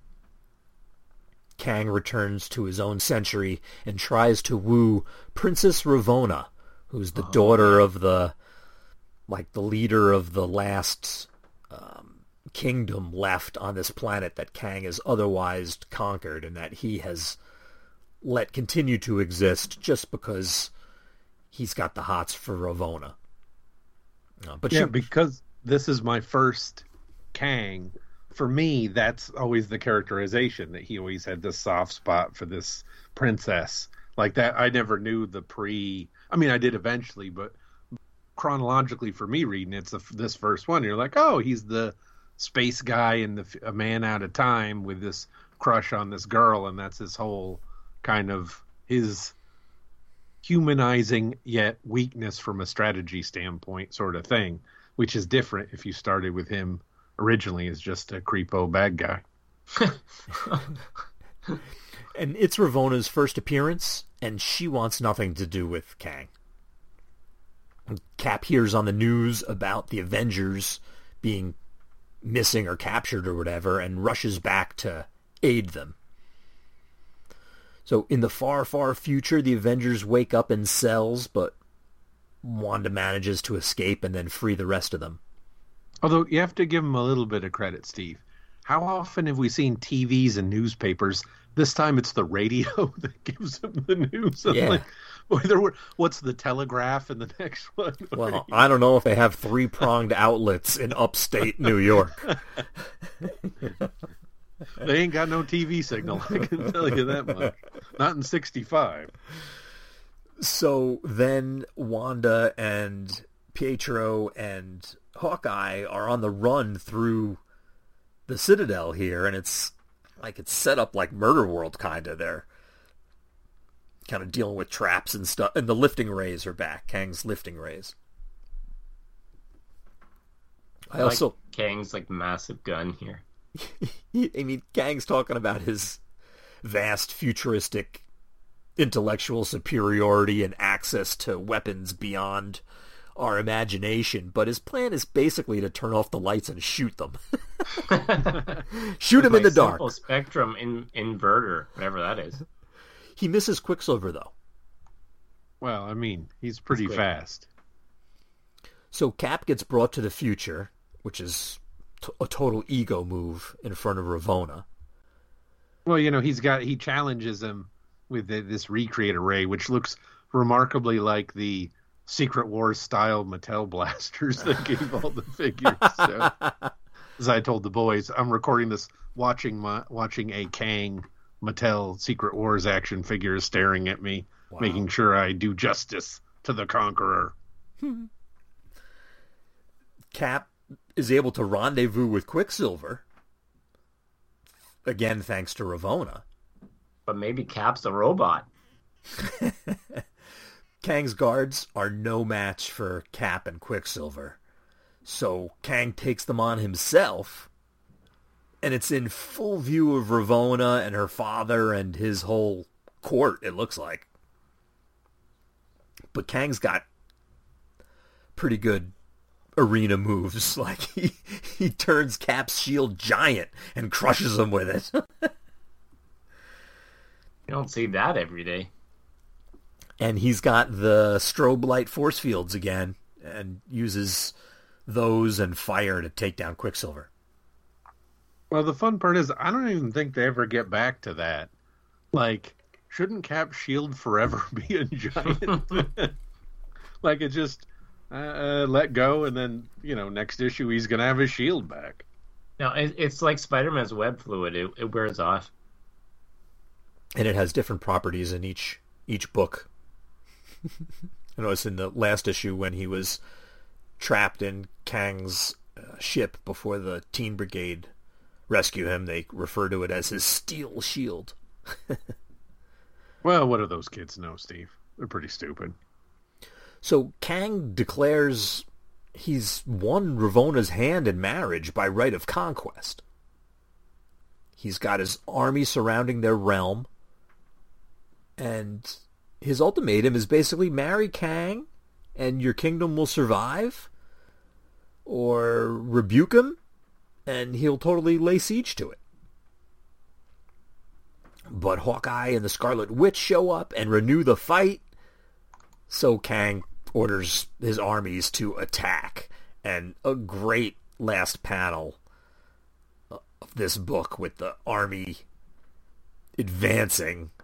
S2: Kang returns to his own century and tries to woo Princess Ravonna, who's the daughter of the leader of the last kingdom left on this planet that Kang has otherwise conquered and that he has let continue to exist just because he's got the hots for Ravonna. But
S8: yeah, because this is my first Kang, for me, that's always the characterization, that he always had this soft spot for this princess. Like that, I never knew I mean, I did eventually, but chronologically for me reading, it's this first one. You're like, oh, he's the space guy and a man out of time with this crush on this girl, and that's his whole kind of his humanizing yet weakness from a strategy standpoint sort of thing, which is different if you started with him originally as just a creepo bad guy.
S2: And it's Ravona's first appearance, and she wants nothing to do with Kang. Cap hears on the news about the Avengers being missing or captured or whatever, and rushes back to aid them. So in the far, far future, the Avengers wake up in cells, but Wanda manages to escape and then free the rest of them.
S8: Although you have to give them a little bit of credit, Steve. How often have we seen TVs and newspapers? This time it's the radio that gives them the news.
S2: Yeah.
S8: What's the telegraph in the next one?
S2: Well, I don't know if they have three-pronged outlets in upstate New York.
S8: They ain't got no TV signal, I can tell you that much. Not in 65.
S2: So then Wanda and Pietro and Hawkeye are on the run through the Citadel here, and it's set up like Murder World, kind of. They're kind of dealing with traps and stuff, and the lifting rays are back. Kang's lifting rays. I also
S7: Kang's massive gun here.
S2: I mean, Kang's talking about his vast futuristic intellectual superiority and access to weapons beyond our imagination, but his plan is basically to turn off the lights and shoot them. Shoot him in the dark.
S7: Simple spectrum inverter, whatever that is.
S2: He misses Quicksilver, though.
S8: Well, I mean, he's pretty fast.
S2: So Cap gets brought to the future, which is a total ego move in front of Ravonna.
S8: Well, he challenges him with this recreate array, which looks remarkably like the Secret Wars style Mattel blasters that gave all the figures. So, as I told the boys, I'm recording this watching a Kang Mattel Secret Wars action figure staring at me, making sure I do justice to the Conqueror.
S2: Cap is able to rendezvous with Quicksilver, again thanks to Ravonna.
S7: But maybe Cap's a robot.
S2: Kang's guards are no match for Cap and Quicksilver, so Kang takes them on himself, and it's in full view of Ravonna and her father and his whole court, it looks like. But Kang's got pretty good arena moves. Like, he turns Cap's shield giant and crushes him with it.
S7: You don't see that every day.
S2: And he's got the strobe light force fields again and uses those and fire to take down Quicksilver.
S8: Well, the fun part is I don't even think they ever get back to that. Like, shouldn't Cap's shield forever be a giant? Like, it just let go, and then, next issue he's going to have his shield back.
S7: No, it's like Spider-Man's web fluid. It wears off.
S2: And it has different properties in each book. I noticed in the last issue when he was trapped in Kang's ship before the Teen Brigade rescue him, they refer to it as his steel shield.
S8: Well, what do those kids know, Steve? They're pretty stupid.
S2: So Kang declares he's won Ravonna's hand in marriage by right of conquest. He's got his army surrounding their realm, and his ultimatum is basically marry Kang and your kingdom will survive, or rebuke him and he'll totally lay siege to it. But Hawkeye and the Scarlet Witch show up and renew the fight, so Kang orders his armies to attack. And a great last panel of this book with the army advancing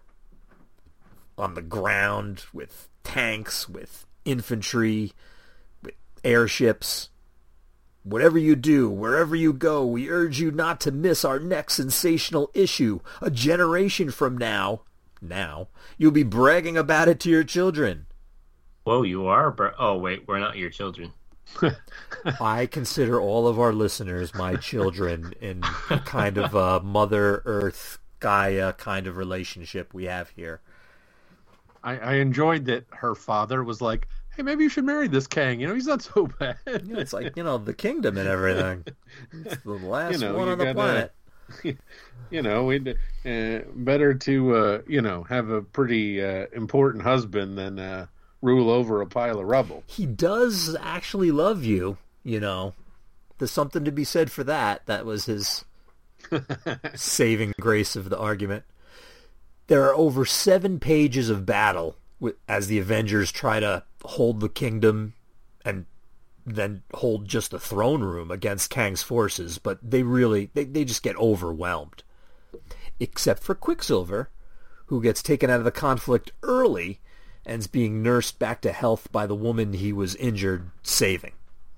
S2: on the ground with tanks, with infantry, with airships. Whatever you do, wherever you go, we urge you not to miss our next sensational issue. A generation from now, you'll be bragging about it to your children.
S7: Whoa, you are? Oh, wait, we're not your children.
S2: I consider all of our listeners my children in a kind of a Mother Earth Gaia kind of relationship we have here.
S8: I enjoyed that her father was like, hey, maybe you should marry this Kang. He's not so bad.
S2: Yeah, it's like, the kingdom and everything. It's the last one on the planet.
S8: Better to, have a pretty important husband than rule over a pile of rubble.
S2: He does actually love you, There's something to be said for that. That was his saving grace of the argument. There are over 7 pages of battle as the Avengers try to hold the kingdom and then hold just the throne room against Kang's forces, but they just get overwhelmed. Except for Quicksilver, who gets taken out of the conflict early and is being nursed back to health by the woman he was injured saving.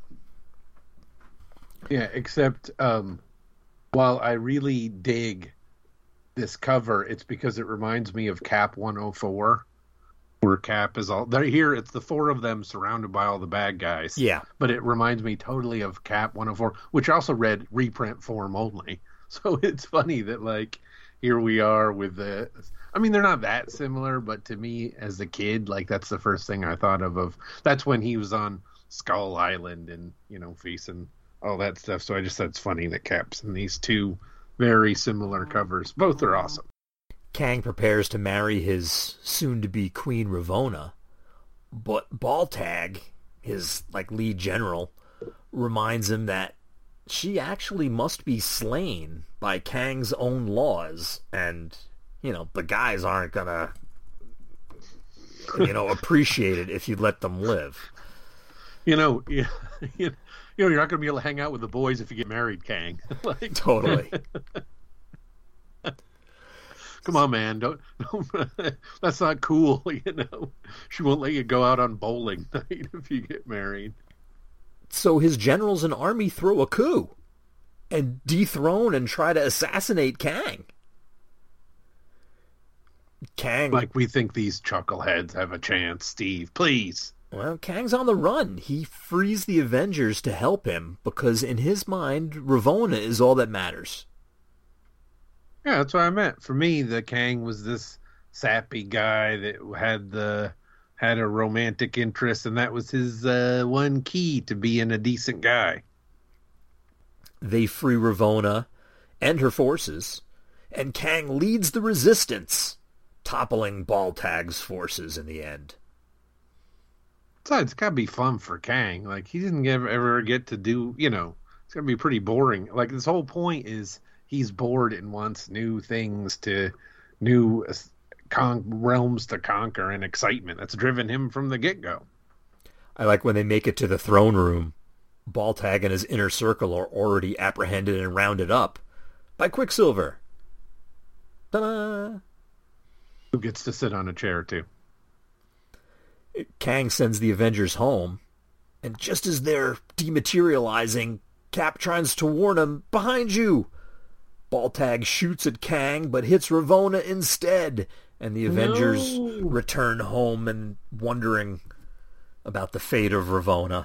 S8: Yeah, except while I really dig this cover, it's because it reminds me of Cap 104, where Cap is they're here. It's the 4 of them surrounded by all the bad guys.
S2: Yeah,
S8: but it reminds me totally of Cap 104, which also read reprint form only. So it's funny that here we are with the. I mean, they're not that similar, but to me as a kid, that's the first thing I thought of. That's when he was on Skull Island and facing all that stuff. So I just thought it's funny that Cap's in these 2 very similar covers. Both are awesome.
S2: Kang prepares to marry his soon-to-be Queen Ravonna, but Baltag, his lead general, reminds him that she actually must be slain by Kang's own laws, and the guys aren't gonna appreciate it if you let them live.
S8: You're not gonna be able to hang out with the boys if you get married, Kang.
S2: Totally.
S8: Come on, man! Don't. That's not cool. She won't let you go out on bowling night if you get married.
S2: So his generals and army throw a coup and dethrone and try to assassinate Kang.
S8: We think these chuckleheads have a chance, Steve. Please.
S2: Well, Kang's on the run. He frees the Avengers to help him because in his mind, Ravonna is all that matters.
S8: Yeah, that's what I meant. For me, the Kang was this sappy guy that had a romantic interest, and that was his one key to being a decent guy.
S2: They free Ravonna and her forces, and Kang leads the resistance, toppling Baltag's forces in the end.
S8: Besides, it's gotta be fun for Kang. He didn't ever get to do, it's gonna be pretty boring. This whole point is he's bored and wants new things new realms to conquer and excitement. That's driven him from the get-go.
S2: I like when they make it to the throne room. Baltag and his inner circle are already apprehended and rounded up by Quicksilver. Ta-da!
S8: Who gets to sit on a chair, too.
S2: Kang sends the Avengers home, and just as they're dematerializing, Cap tries to warn him, behind you! Baltag shoots at Kang, but hits Ravonna instead, and the Avengers return home and wondering about the fate of Ravonna.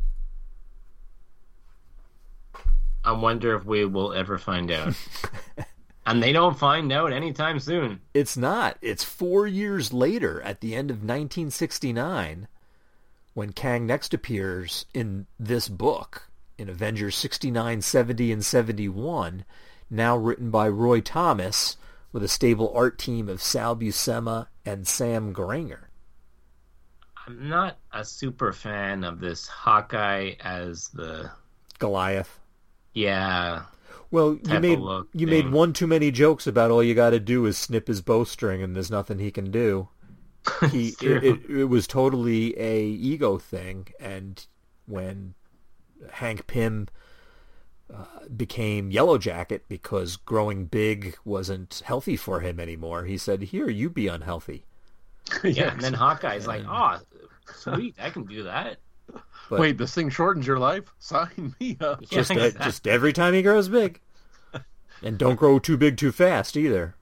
S7: I wonder if we will ever find out. And they don't find out anytime soon.
S2: It's not. It's 4 years later, at the end of 1969, when Kang next appears in this book, in Avengers 69, 70, and 71, now written by Roy Thomas, with a stable art team of Sal Buscema and Sam Granger.
S7: I'm not a super fan of this Hawkeye as the
S2: Goliath.
S7: Yeah.
S2: Well, you made one too many jokes about all you got to do is snip his bowstring and there's nothing he can do. It was totally a ego thing, and when Hank Pym became Yellow Jacket because growing big wasn't healthy for him anymore, he said, "Here, you be unhealthy."
S7: Yeah, and then Hawkeye's like, "Oh, sweet, I can do that."
S2: But
S8: Wait, this thing shortens your life? Sign me up.
S2: just,
S7: Yeah,
S2: just every time he grows big. And don't grow too big too fast either.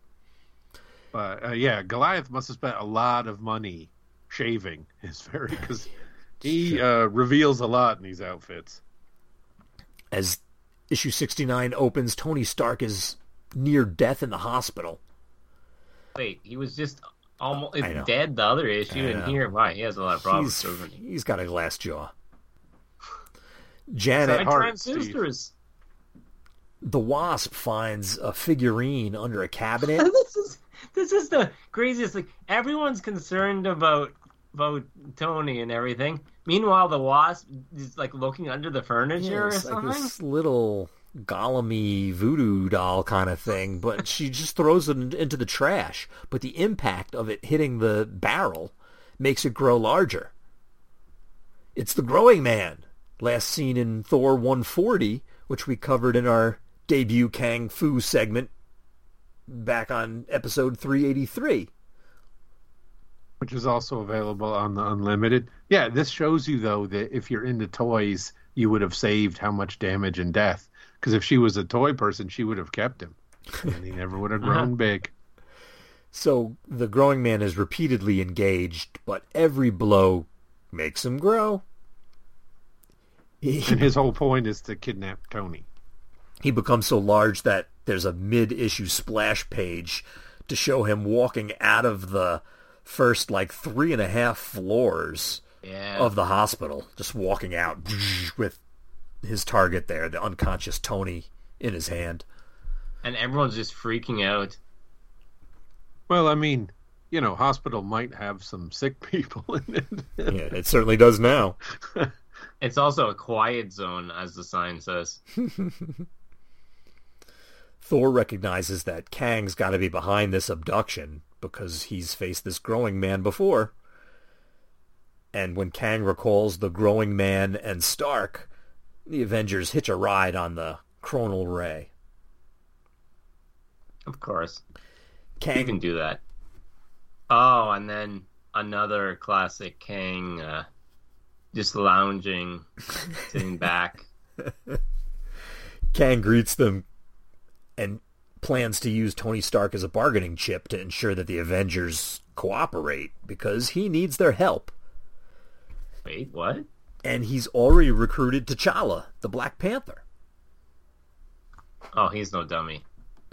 S8: Yeah, Goliath must have spent a lot of money shaving his fairy because he reveals a lot in these outfits.
S2: As issue 69 opens, Tony Stark is near death in the hospital.
S7: Wait, he was just almost
S2: I know.
S7: dead the other issue,
S2: I
S7: and
S2: know.
S7: here, why? He has a lot of problems. doesn't he?
S2: He's got a glass jaw. Janet,
S7: Side
S8: Hart,
S7: transistors.
S2: the Wasp, finds a figurine under a cabinet.
S7: This is the craziest thing. Everyone's concerned about Tony and everything. Meanwhile, the Wasp is like looking under the furniture or
S2: It's like
S7: something.
S2: this little Gollum-y voodoo doll kind of thing, but she just throws it into the trash. But the impact of it hitting the barrel makes it grow larger. It's the Growing Man, last seen in Thor 140, which we covered in our debut Kang Fu segment back on episode 383.
S8: Which is also available on the Unlimited. Yeah, this shows you, though, that if you're into toys, you would have saved how much damage and death. Because if she was a toy person, she would have kept him. And he never would have grown big.
S2: So the Growing Man is repeatedly engaged, but every blow makes him grow.
S8: And his whole point is to kidnap Tony.
S2: He becomes so large that there's a mid-issue splash page to show him walking out of the first, 3.5 floors of the hospital, just walking out with his target there, the unconscious Tony, in his hand.
S7: And everyone's just freaking out.
S8: Well, I mean, hospital might have some sick people in it.
S2: Yeah, it certainly does now.
S7: It's also a quiet zone, as the sign says.
S2: Thor recognizes that Kang's got to be behind this abduction because he's faced this Growing Man before. And when Kang recalls the Growing Man and Stark, the Avengers hitch a ride on the Chronal Ray.
S7: Of course.
S2: Kang
S7: You can do that. Oh, and then another classic Kang just lounging, sitting back.
S2: Kang greets them and plans to use Tony Stark as a bargaining chip to ensure that the Avengers cooperate because he needs their help.
S7: Wait, what?
S2: And he's already recruited T'Challa, the Black Panther.
S7: Oh, he's no dummy.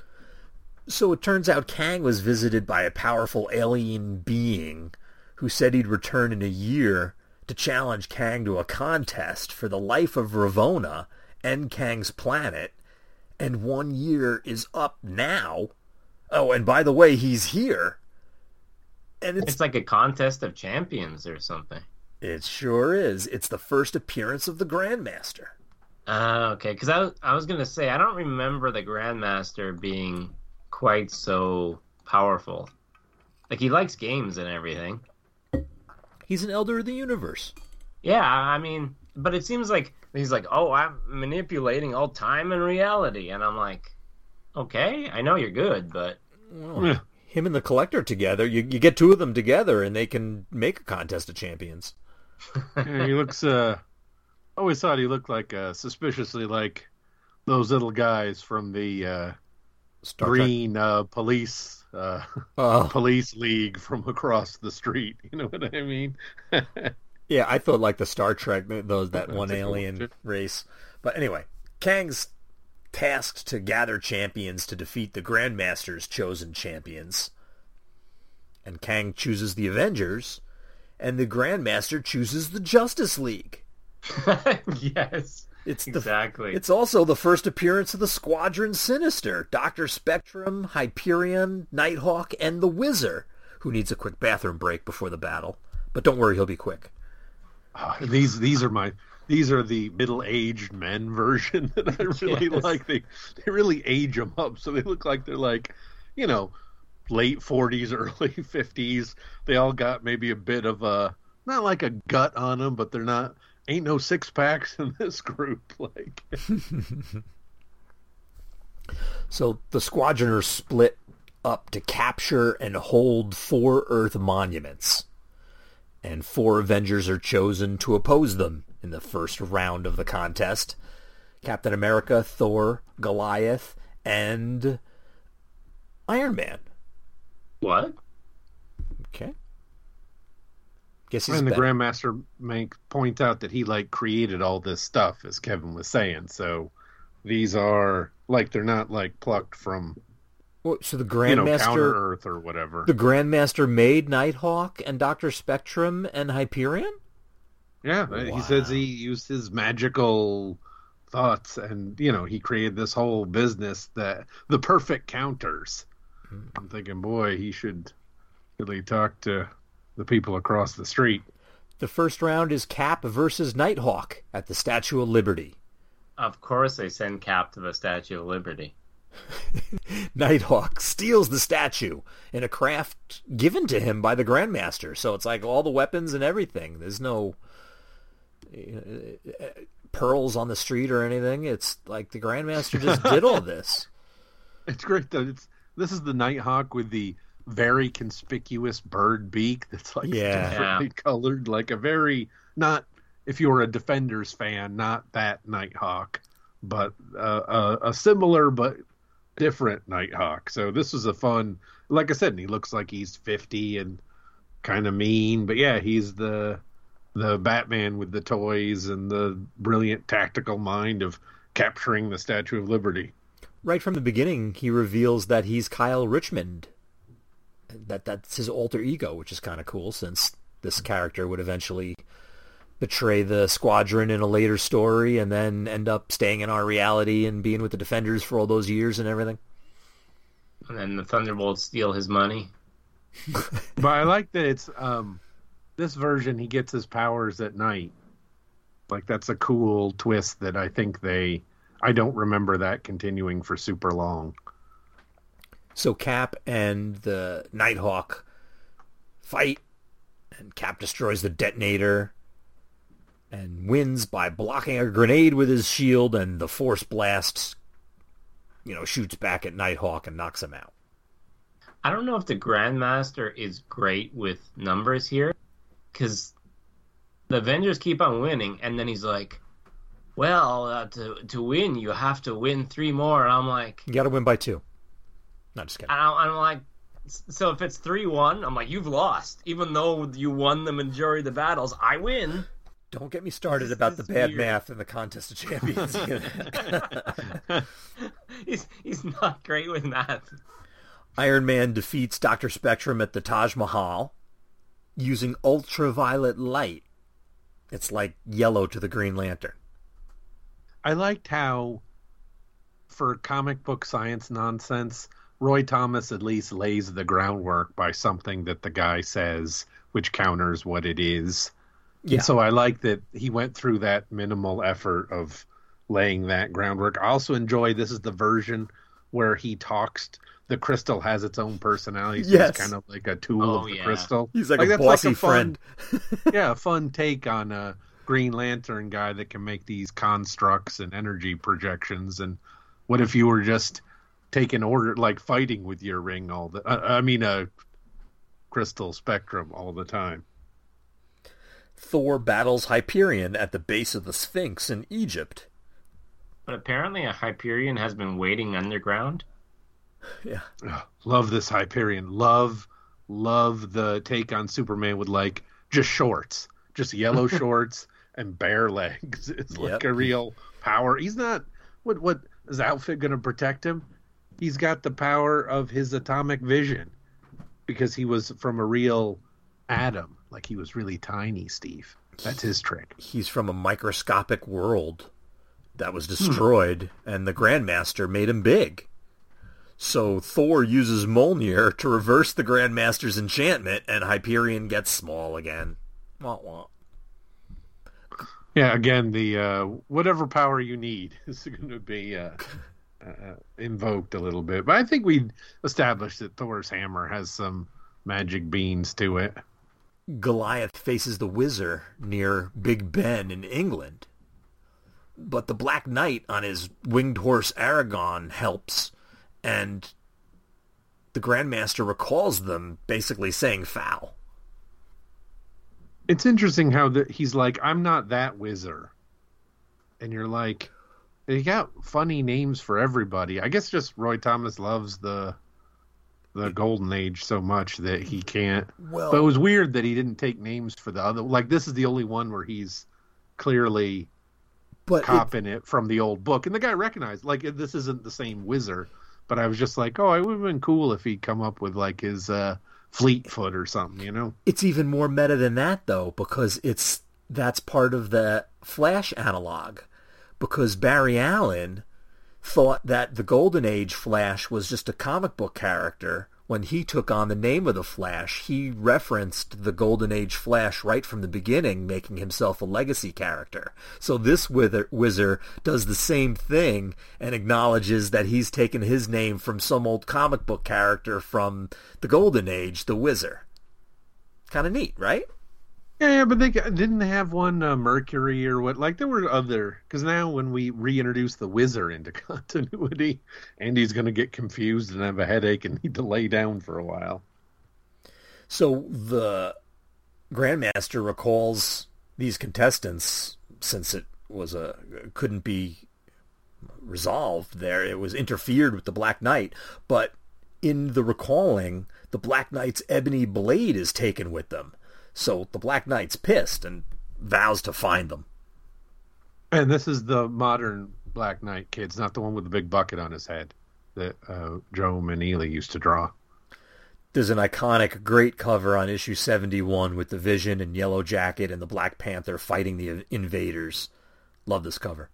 S2: So it turns out Kang was visited by a powerful alien being who said he'd return in a year to challenge Kang to a contest for the life of Ravonna and Kang's planet. And 1 year is up now. Oh, and by the way, he's here. And
S7: It's like a contest of champions or something.
S2: It sure is. It's the first appearance of the Grandmaster.
S7: Okay, because I was going to say, I don't remember the Grandmaster being quite so powerful. Like, he likes games and everything.
S2: He's an Elder of the Universe.
S7: Yeah, I mean, but it seems like he's like, oh, I'm manipulating all time and reality. And I'm like, okay, I know you're good, but...
S2: Well, him and the Collector together, you get two of them together and they can make a contest of champions.
S8: Yeah, he looks, always thought he looked like, suspiciously like those little guys from the
S2: Star Trek.
S8: green police police league from across the street. You know what I mean?
S2: Yeah, I thought like the Star Trek, that one
S8: That's a cool
S2: alien
S8: one, too.
S2: race. But anyway, Kang's tasked to gather champions to defeat the Grandmaster's chosen champions. And Kang chooses the Avengers, and the Grandmaster chooses the Justice League.
S7: Yes,
S2: It's
S7: exactly.
S2: It's also the first appearance of the Squadron Sinister, Dr. Spectrum, Hyperion, Nighthawk, and the Whizzer, who needs a quick bathroom break before the battle. But don't worry, he'll be quick.
S8: These are the middle-aged men version that I really like. They really age them up, so they look like they're like, late 40s, early 50s. They all got maybe a bit of a, not like a gut on them, but they're not, ain't no six packs in this group. Like,
S2: So the Squadron are split up to capture and hold 4 Earth monuments. and 4 Avengers are chosen to oppose them in the first round of the contest. Captain America, Thor, Goliath, and Iron Man.
S7: What?
S2: Okay. Guess he's
S8: And the
S2: better.
S8: Grandmaster point out that he created all this stuff, as Kevin was saying. So these are they're not plucked from
S2: So the
S8: Counter
S2: Grandmaster,
S8: Earth or whatever.
S2: the Grandmaster made Nighthawk and Dr. Spectrum and Hyperion?
S8: Yeah,
S2: Wow.
S8: he says he used his magical thoughts, and he created this whole business, that the perfect counters. I'm thinking, boy, he should really talk to the people across the street.
S2: The first round is Cap versus Nighthawk at the Statue of Liberty.
S7: Of course they send Cap to the Statue of Liberty.
S2: Nighthawk steals the statue in a craft given to him by the Grandmaster. So it's all the weapons and everything. There's no pearls on the street or anything. It's the Grandmaster just did all this.
S8: It's great, though. This is the Nighthawk with the very conspicuous bird beak that's differently colored. A very, not, if you were a Defenders fan, not that Nighthawk, but a similar but different Nighthawk. So this was a fun, like I said, and he looks like he's 50 and kind of mean, but yeah, he's the Batman with the toys and the brilliant tactical mind of capturing the Statue of Liberty.
S2: Right from the beginning, he reveals that he's Kyle Richmond. That's his alter ego, which is kind of cool, since this character would eventually betray the Squadron in a later story and then end up staying in our reality and being with the Defenders for all those years and everything.
S7: And then the Thunderbolts steal his money.
S8: But I like that it's this version, he gets his powers at night. That's a cool twist that I think I don't remember that continuing for super long.
S2: So Cap and the Nighthawk fight, and Cap destroys the detonator and wins by blocking a grenade with his shield, and the Force Blast, shoots back at Nighthawk and knocks him out.
S7: I don't know if the Grandmaster is great with numbers here, because the Avengers keep on winning, and then he's like, well, to win, you have to win 3 more. And I'm like...
S2: You got to win by 2. Not just kidding.
S7: I'm like... So if it's 3-1, I'm like, you've lost. Even though you won the majority of the battles, I win.
S2: Don't get me started about the bad math in the Contest of Champions.
S7: He's not great with math.
S2: Iron Man defeats Dr. Spectrum at the Taj Mahal using ultraviolet light. It's like yellow to the Green Lantern.
S8: I liked how, for comic book science nonsense, Roy Thomas at least lays the groundwork by something that the guy says, which counters what it is.
S2: Yeah.
S8: And so I like that he went through that minimal effort of laying that groundwork. I also enjoy, this is the version where he talks. The crystal has its own personality. So
S2: Yes.
S8: It's kind of like a tool of the crystal.
S2: He's like a
S8: that's
S2: bossy
S8: a fun,
S2: friend.
S8: yeah, a fun take on a Green Lantern guy that can make these constructs and energy projections. And what if you were just taking order, fighting with your ring all the... crystal spectrum all the time.
S2: Thor battles Hyperion at the base of the Sphinx in Egypt.
S7: But apparently a Hyperion has been waiting underground.
S2: Yeah.
S8: Ugh, love this Hyperion. Love the take on Superman with just shorts, just yellow shorts and bare legs. It's like a real power. He's not. What is the outfit going to protect him? He's got the power of his atomic vision because he was from a real atom. He was really tiny, Steve. That's his trick.
S2: He's from a microscopic world that was destroyed, and the Grandmaster made him big. So Thor uses Mjolnir to reverse the Grandmaster's enchantment, and Hyperion gets small again. Wah, wah.
S8: Yeah, again, the whatever power you need is going to be invoked a little bit. But I think we established that Thor's hammer has some magic beans to it.
S2: Goliath faces the Wizard near Big Ben in England. But the Black Knight on his winged horse Aragon helps, and the Grandmaster recalls them, basically saying foul.
S8: It's interesting how he's like, I'm not that Whizzer. And you're like, they got funny names for everybody. I guess just Roy Thomas loves the Golden Age so much that he can't.
S2: Well,
S8: but it was weird that he didn't take names for the other. Like, this is the only one where he's clearly copying it from the old book. And the guy recognized, like, this isn't the same Whizzer. But I was just like, oh, it would have been cool if he'd come up with, like, his Fleetfoot or something, you know?
S2: It's even more meta than that, though, because that's part of the Flash analog. Because Barry Allen thought that the Golden Age Flash was just a comic book character. When he took on the name of the Flash, he referenced the Golden Age Flash right from the beginning, making himself a legacy character. So this Whizzer does the same thing and acknowledges that he's taken his name from some old comic book character from the Golden Age, the Whizzer. Kind of neat, right?
S8: Yeah, but they didn't have one Mercury or what. Like, there were other... Because now when we reintroduce the Whizzer into continuity, Andy's going to get confused and have a headache and need to lay down for a while.
S2: So the Grandmaster recalls these contestants, since it was couldn't be resolved there. It was interfered with the Black Knight. But in the recalling, the Black Knight's ebony blade is taken with them. So the Black Knight's pissed and vows to find them.
S8: And this is the modern Black Knight, kids, not the one with the big bucket on his head that Joe Maneely used to draw.
S2: There's an iconic, great cover on issue 71 with the Vision and Yellow Jacket and the Black Panther fighting the invaders. Love this cover.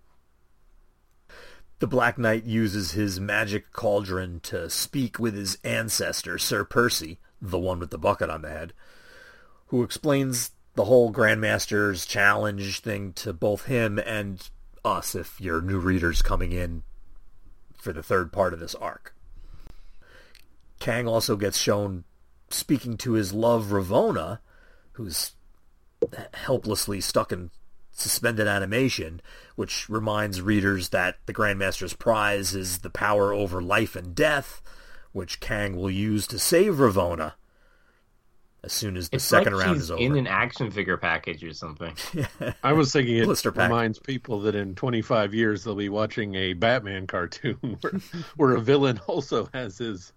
S2: The Black Knight uses his magic cauldron to speak with his ancestor, Sir Percy, the one with the bucket on the head, who explains the whole Grandmaster's challenge thing to both him and us, if you're new readers coming in for the third part of this arc. Kang also gets shown speaking to his love, Ravonna, who's helplessly stuck in suspended animation, which reminds readers that the Grandmaster's prize is the power over life and death, which Kang will use to save Ravonna as soon as the second round is over.
S7: In an action figure package or something.
S8: I was thinking it reminds people that in 25 years they'll be watching a Batman cartoon where a villain also has his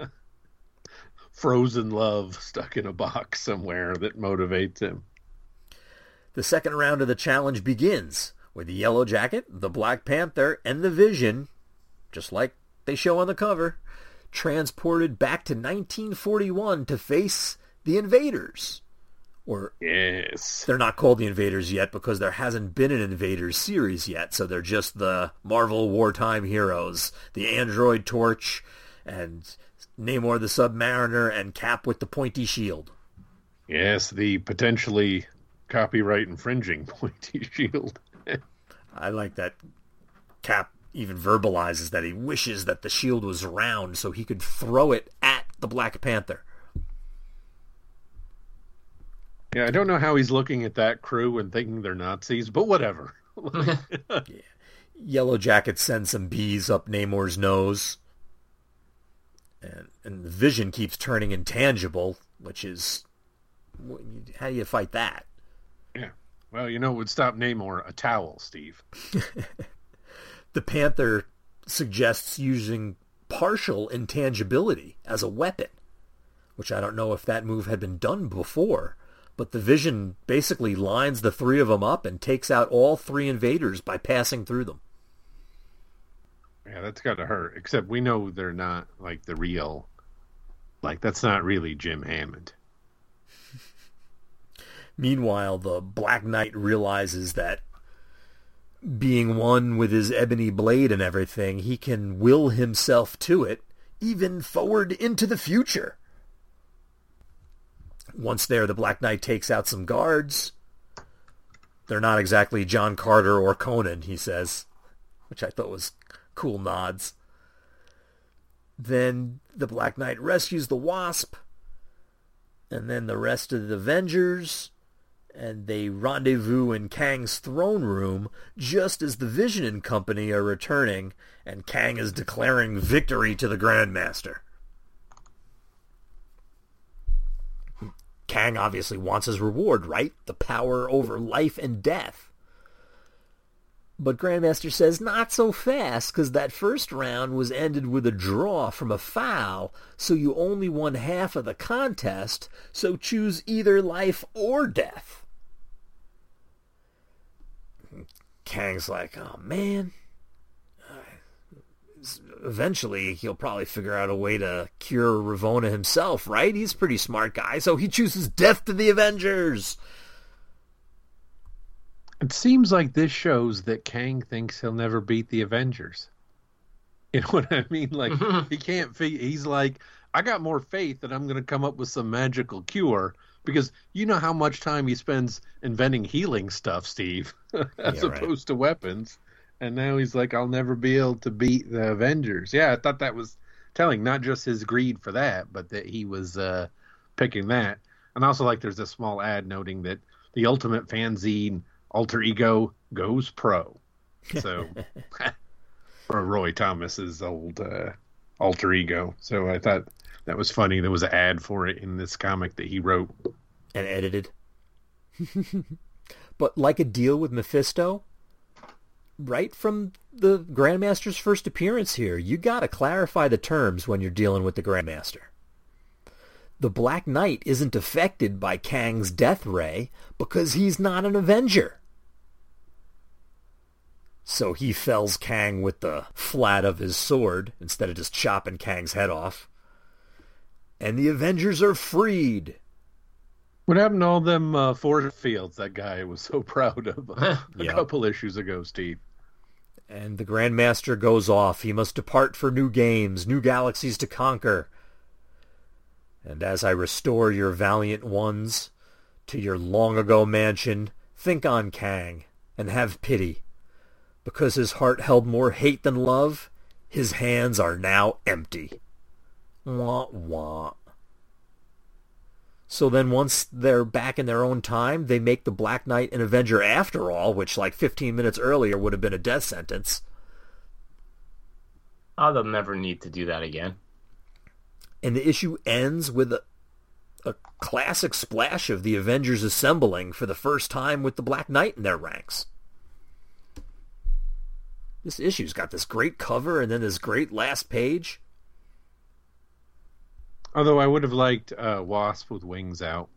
S8: frozen love stuck in a box somewhere that motivates him.
S2: The second round of the challenge begins with the Yellow Jacket, the Black Panther, and the Vision, just like they show on the cover, transported back to 1941 to face the Invaders. Or,
S8: yes,
S2: they're not called the Invaders yet because there hasn't been an Invaders series yet, so they're just the Marvel wartime heroes. The Android Torch, and Namor the Submariner, and Cap with the pointy shield.
S8: Yes, the potentially copyright infringing pointy shield.
S2: I like that Cap even verbalizes that he wishes that the shield was round so he could throw it at the Black Panther.
S8: Yeah, I don't know how he's looking at that crew and thinking they're Nazis, but whatever.
S2: Yeah. Yellow Jacket sends some bees up Namor's nose. And the Vision keeps turning intangible, which is... How do you fight that?
S8: Yeah. Well, you know what would stop Namor? A towel, Steve.
S2: The Panther suggests using partial intangibility as a weapon, which I don't know if that move had been done before. But the Vision basically lines the three of them up and takes out all three invaders by passing through them.
S8: Yeah, that's got to hurt. Except we know they're not, like, the real... Like, that's not really Jim Hammond.
S2: Meanwhile, the Black Knight realizes that being one with his ebony blade and everything, he can will himself to it, even forward into the future. Once there, the Black Knight takes out some guards. They're not exactly John Carter or Conan, he says, which I thought was cool nods. Then the Black Knight rescues the Wasp, and then the rest of the Avengers, and they rendezvous in Kang's throne room just as the Vision and company are returning, and Kang is declaring victory to the Grandmaster. Kang obviously wants his reward, right? The power over life and death. But Grandmaster says not so fast, because that first round was ended with a draw from a foul, so you only won half of the contest, so choose either life or death. Kang's like, oh man. Eventually, he'll probably figure out a way to cure Ravonna himself, right? He's a pretty smart guy, so he chooses death to the Avengers.
S8: It seems like this shows that Kang thinks he'll never beat the Avengers. You know what I mean? Like, he can't he's like, I got more faith that I'm going to come up with some magical cure, because you know how much time he spends inventing healing stuff, Steve, as opposed to weapons. And now he's like, I'll never be able to beat the Avengers. Yeah, I thought that was telling, not just his greed for that, but that he was picking that. And also, like, there's a small ad noting that the Ultimate Fanzine alter ego goes pro. So, or Roy Thomas's old alter ego. So I thought that was funny. There was an ad for it in this comic that he wrote.
S2: And edited. But like a deal with Mephisto, right from the Grandmaster's first appearance here, you gotta clarify the terms when you're dealing with the Grandmaster. The Black Knight isn't affected by Kang's death ray because he's not an Avenger. So he fells Kang with the flat of his sword instead of just chopping Kang's head off. And the Avengers are freed.
S8: What happened to all them force fields that guy was so proud of a couple issues ago, Steve?
S2: And the Grandmaster goes off. He must depart for new games, new galaxies to conquer. And as I restore your valiant ones to your long-ago mansion, think on Kang and have pity. Because his heart held more hate than love, his hands are now empty. Wah, wah. So then once they're back in their own time, they make the Black Knight an Avenger after all, which like 15 minutes earlier would have been a death sentence.
S7: Oh, they'll never need to do that again.
S2: And the issue ends with a classic splash of the Avengers assembling for the first time with the Black Knight in their ranks. This issue's got this great cover and then this great last page.
S8: Although I would have liked Wasp with wings out.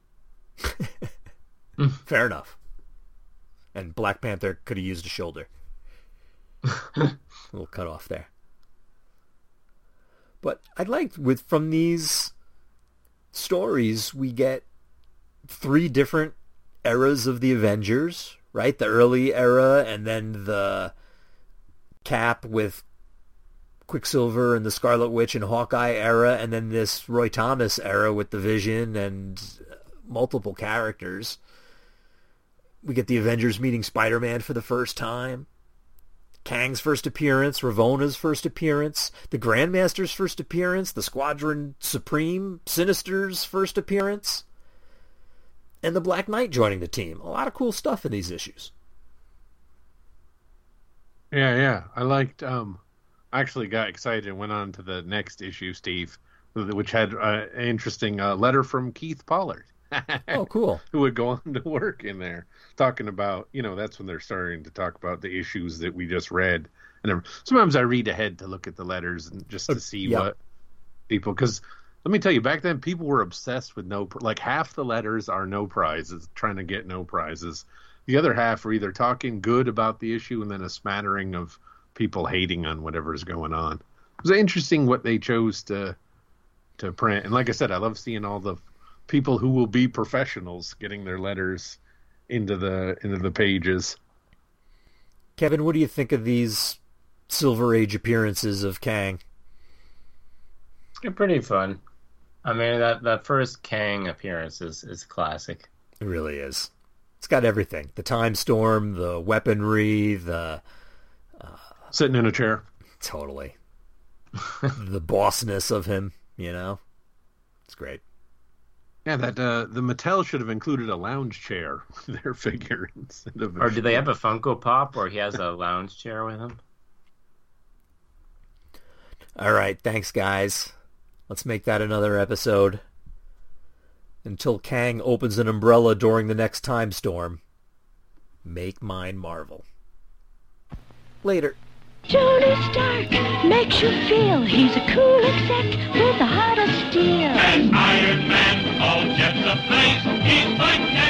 S2: Fair enough. And Black Panther could have used a shoulder. A little cut off there. But I'd like, from these stories, we get 3 different eras of the Avengers, right? The early era, and then the Cap with Quicksilver and the Scarlet Witch and Hawkeye era, and then this Roy Thomas era with the Vision and multiple characters. We get the Avengers meeting Spider-Man for the first time. Kang's first appearance, Ravonna's first appearance, the Grandmaster's first appearance, the Squadron Supreme, Sinister's first appearance, and the Black Knight joining the team. A lot of cool stuff in these issues.
S8: Yeah. I liked... I actually got excited and went on to the next issue, Steve, which had an interesting letter from Keith Pollard.
S2: Oh, cool.
S8: Who would go on to work in there, talking about, that's when they're starting to talk about the issues that we just read. And sometimes I read ahead to look at the letters and just to see what people, because let me tell you, back then people were obsessed with half the letters are no prizes, trying to get no prizes. The other half are either talking good about the issue and then a smattering of people hating on whatever's going on. It was interesting what they chose to print. And like I said, I love seeing all the people who will be professionals getting their letters into the pages.
S2: Kevin, what do you think of these Silver Age appearances of Kang?
S7: They're pretty fun. I mean, that first Kang appearance is classic.
S2: It really is. It's got everything. The time storm, the weaponry, the...
S8: Sitting in a chair.
S2: Totally. The bossness of him, It's great.
S8: Yeah, that the Mattel should have included a lounge chair with their figure instead of.
S7: Or do they have a Funko Pop where he has a lounge chair with him? All
S2: right, thanks, guys. Let's make that another episode. Until Kang opens an umbrella during the next time storm, make mine Marvel. Later.
S5: Tony Stark makes you feel he's a cool exec with a heart of steel.
S9: As Iron Man, all jets ablaze, he's like